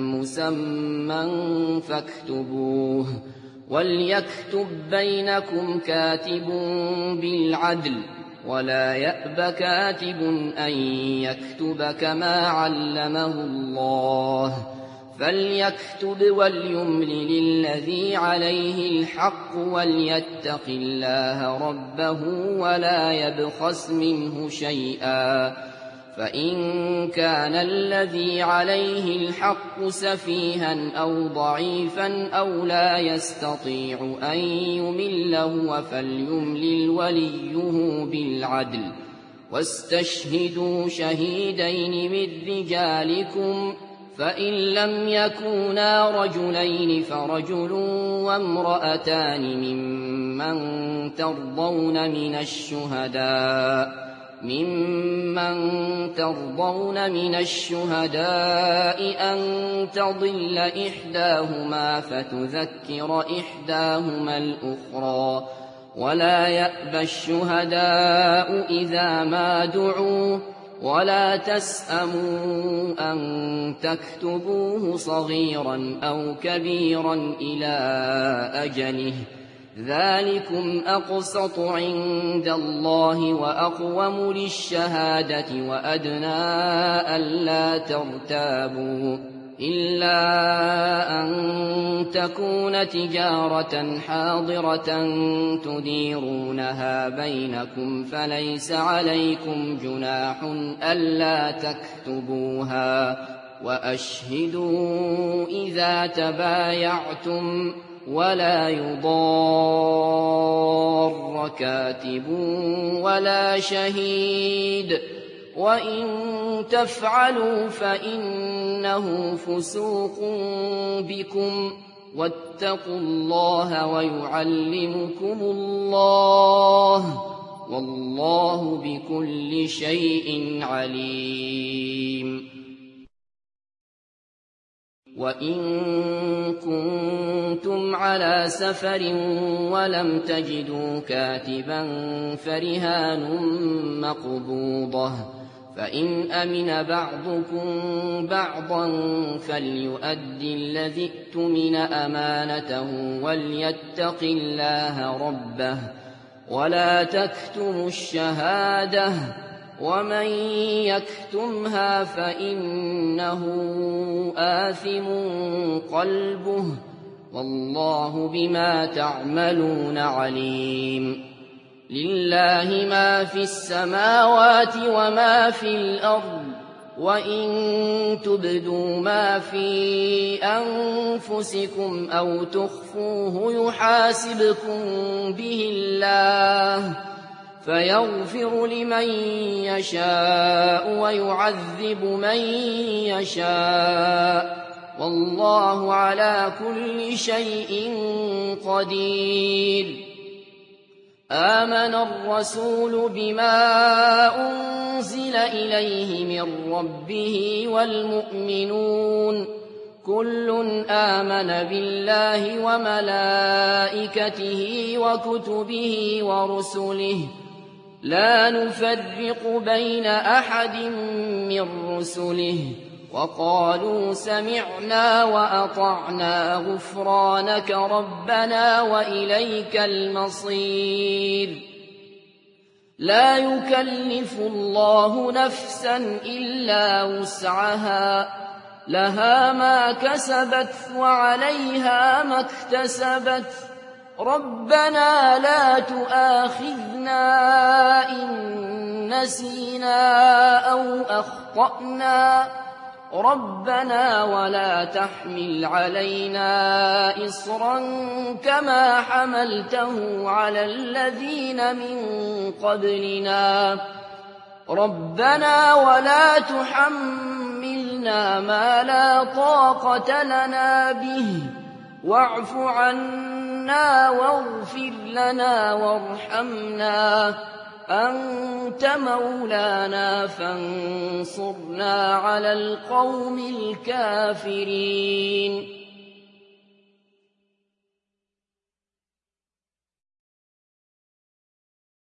مسمى فاكتبوه وليكتب بينكم كاتب بالعدل ولا يأب كاتب أن يكتب كما علمه الله فليكتب وليملل الذي عليه الحق وليتق الله ربه ولا يبخس منه شيئا فإن كان الذي عليه الحق سفيها أو ضعيفا أو لا يستطيع أن يمل هو فليملل وليه بالعدل واستشهدوا شهيدين من رجالكم فإن لم يكونا رجلين فرجل وامرأتان ممن ترضون من الشهداء ممن ترضون من الشهداء أن تضل إحداهما فتذكر إحداهما الأخرى ولا يأبى الشهداء إذا ما دعوا ولا تسأموا أن تكتبوه صغيرا أو كبيرا إلى أجله ذلكم أقسط عند الله وأقوم للشهادة وأدنى ألا ترتابوا إلا أن تكون تجارة حاضرة تديرونها بينكم فليس عليكم جناح ألا تكتبوها وأشهدوا إذا تبايعتم ولا يضار كاتب ولا شهيد وإن تفعلوا فإنه فسوق بكم واتقوا الله ويعلمكم الله والله بكل شيء عليم وإن كنتم على سفر ولم تجدوا كاتبا فرهان مقبوضة فإن أمن بعضكم بعضا فليؤد الذي اؤتمن أمانته وليتق الله ربه ولا تكتموا الشهادة ومن يكتمها فإنه آثم قلبه والله بما تعملون عليم لله ما في السماوات وما في الأرض وإن تبدوا ما في أنفسكم أو تخفوه يحاسبكم به الله فيغفر لمن يشاء ويعذب من يشاء والله على كل شيء قدير آمن الرسول بما أنزل إليه من ربه والمؤمنون كل آمن بالله وملائكته وكتبه ورسله لا نفرق بين أحد من رسله وقالوا سمعنا وأطعنا غفرانك ربنا وإليك المصير لا يكلف الله نفسا إلا وسعها لها ما كسبت وعليها ما اكتسبت ربنا لا تؤاخذنا إن نسينا أو أخطأنا ربنا ولا تحمل علينا إصرا كما حملته على الذين من قبلنا ربنا ولا تحملنا ما لا طاقة لنا به واعف عنا واغفر لنا وارحمنا أنت مولانا فانصرنا على القوم الكافرين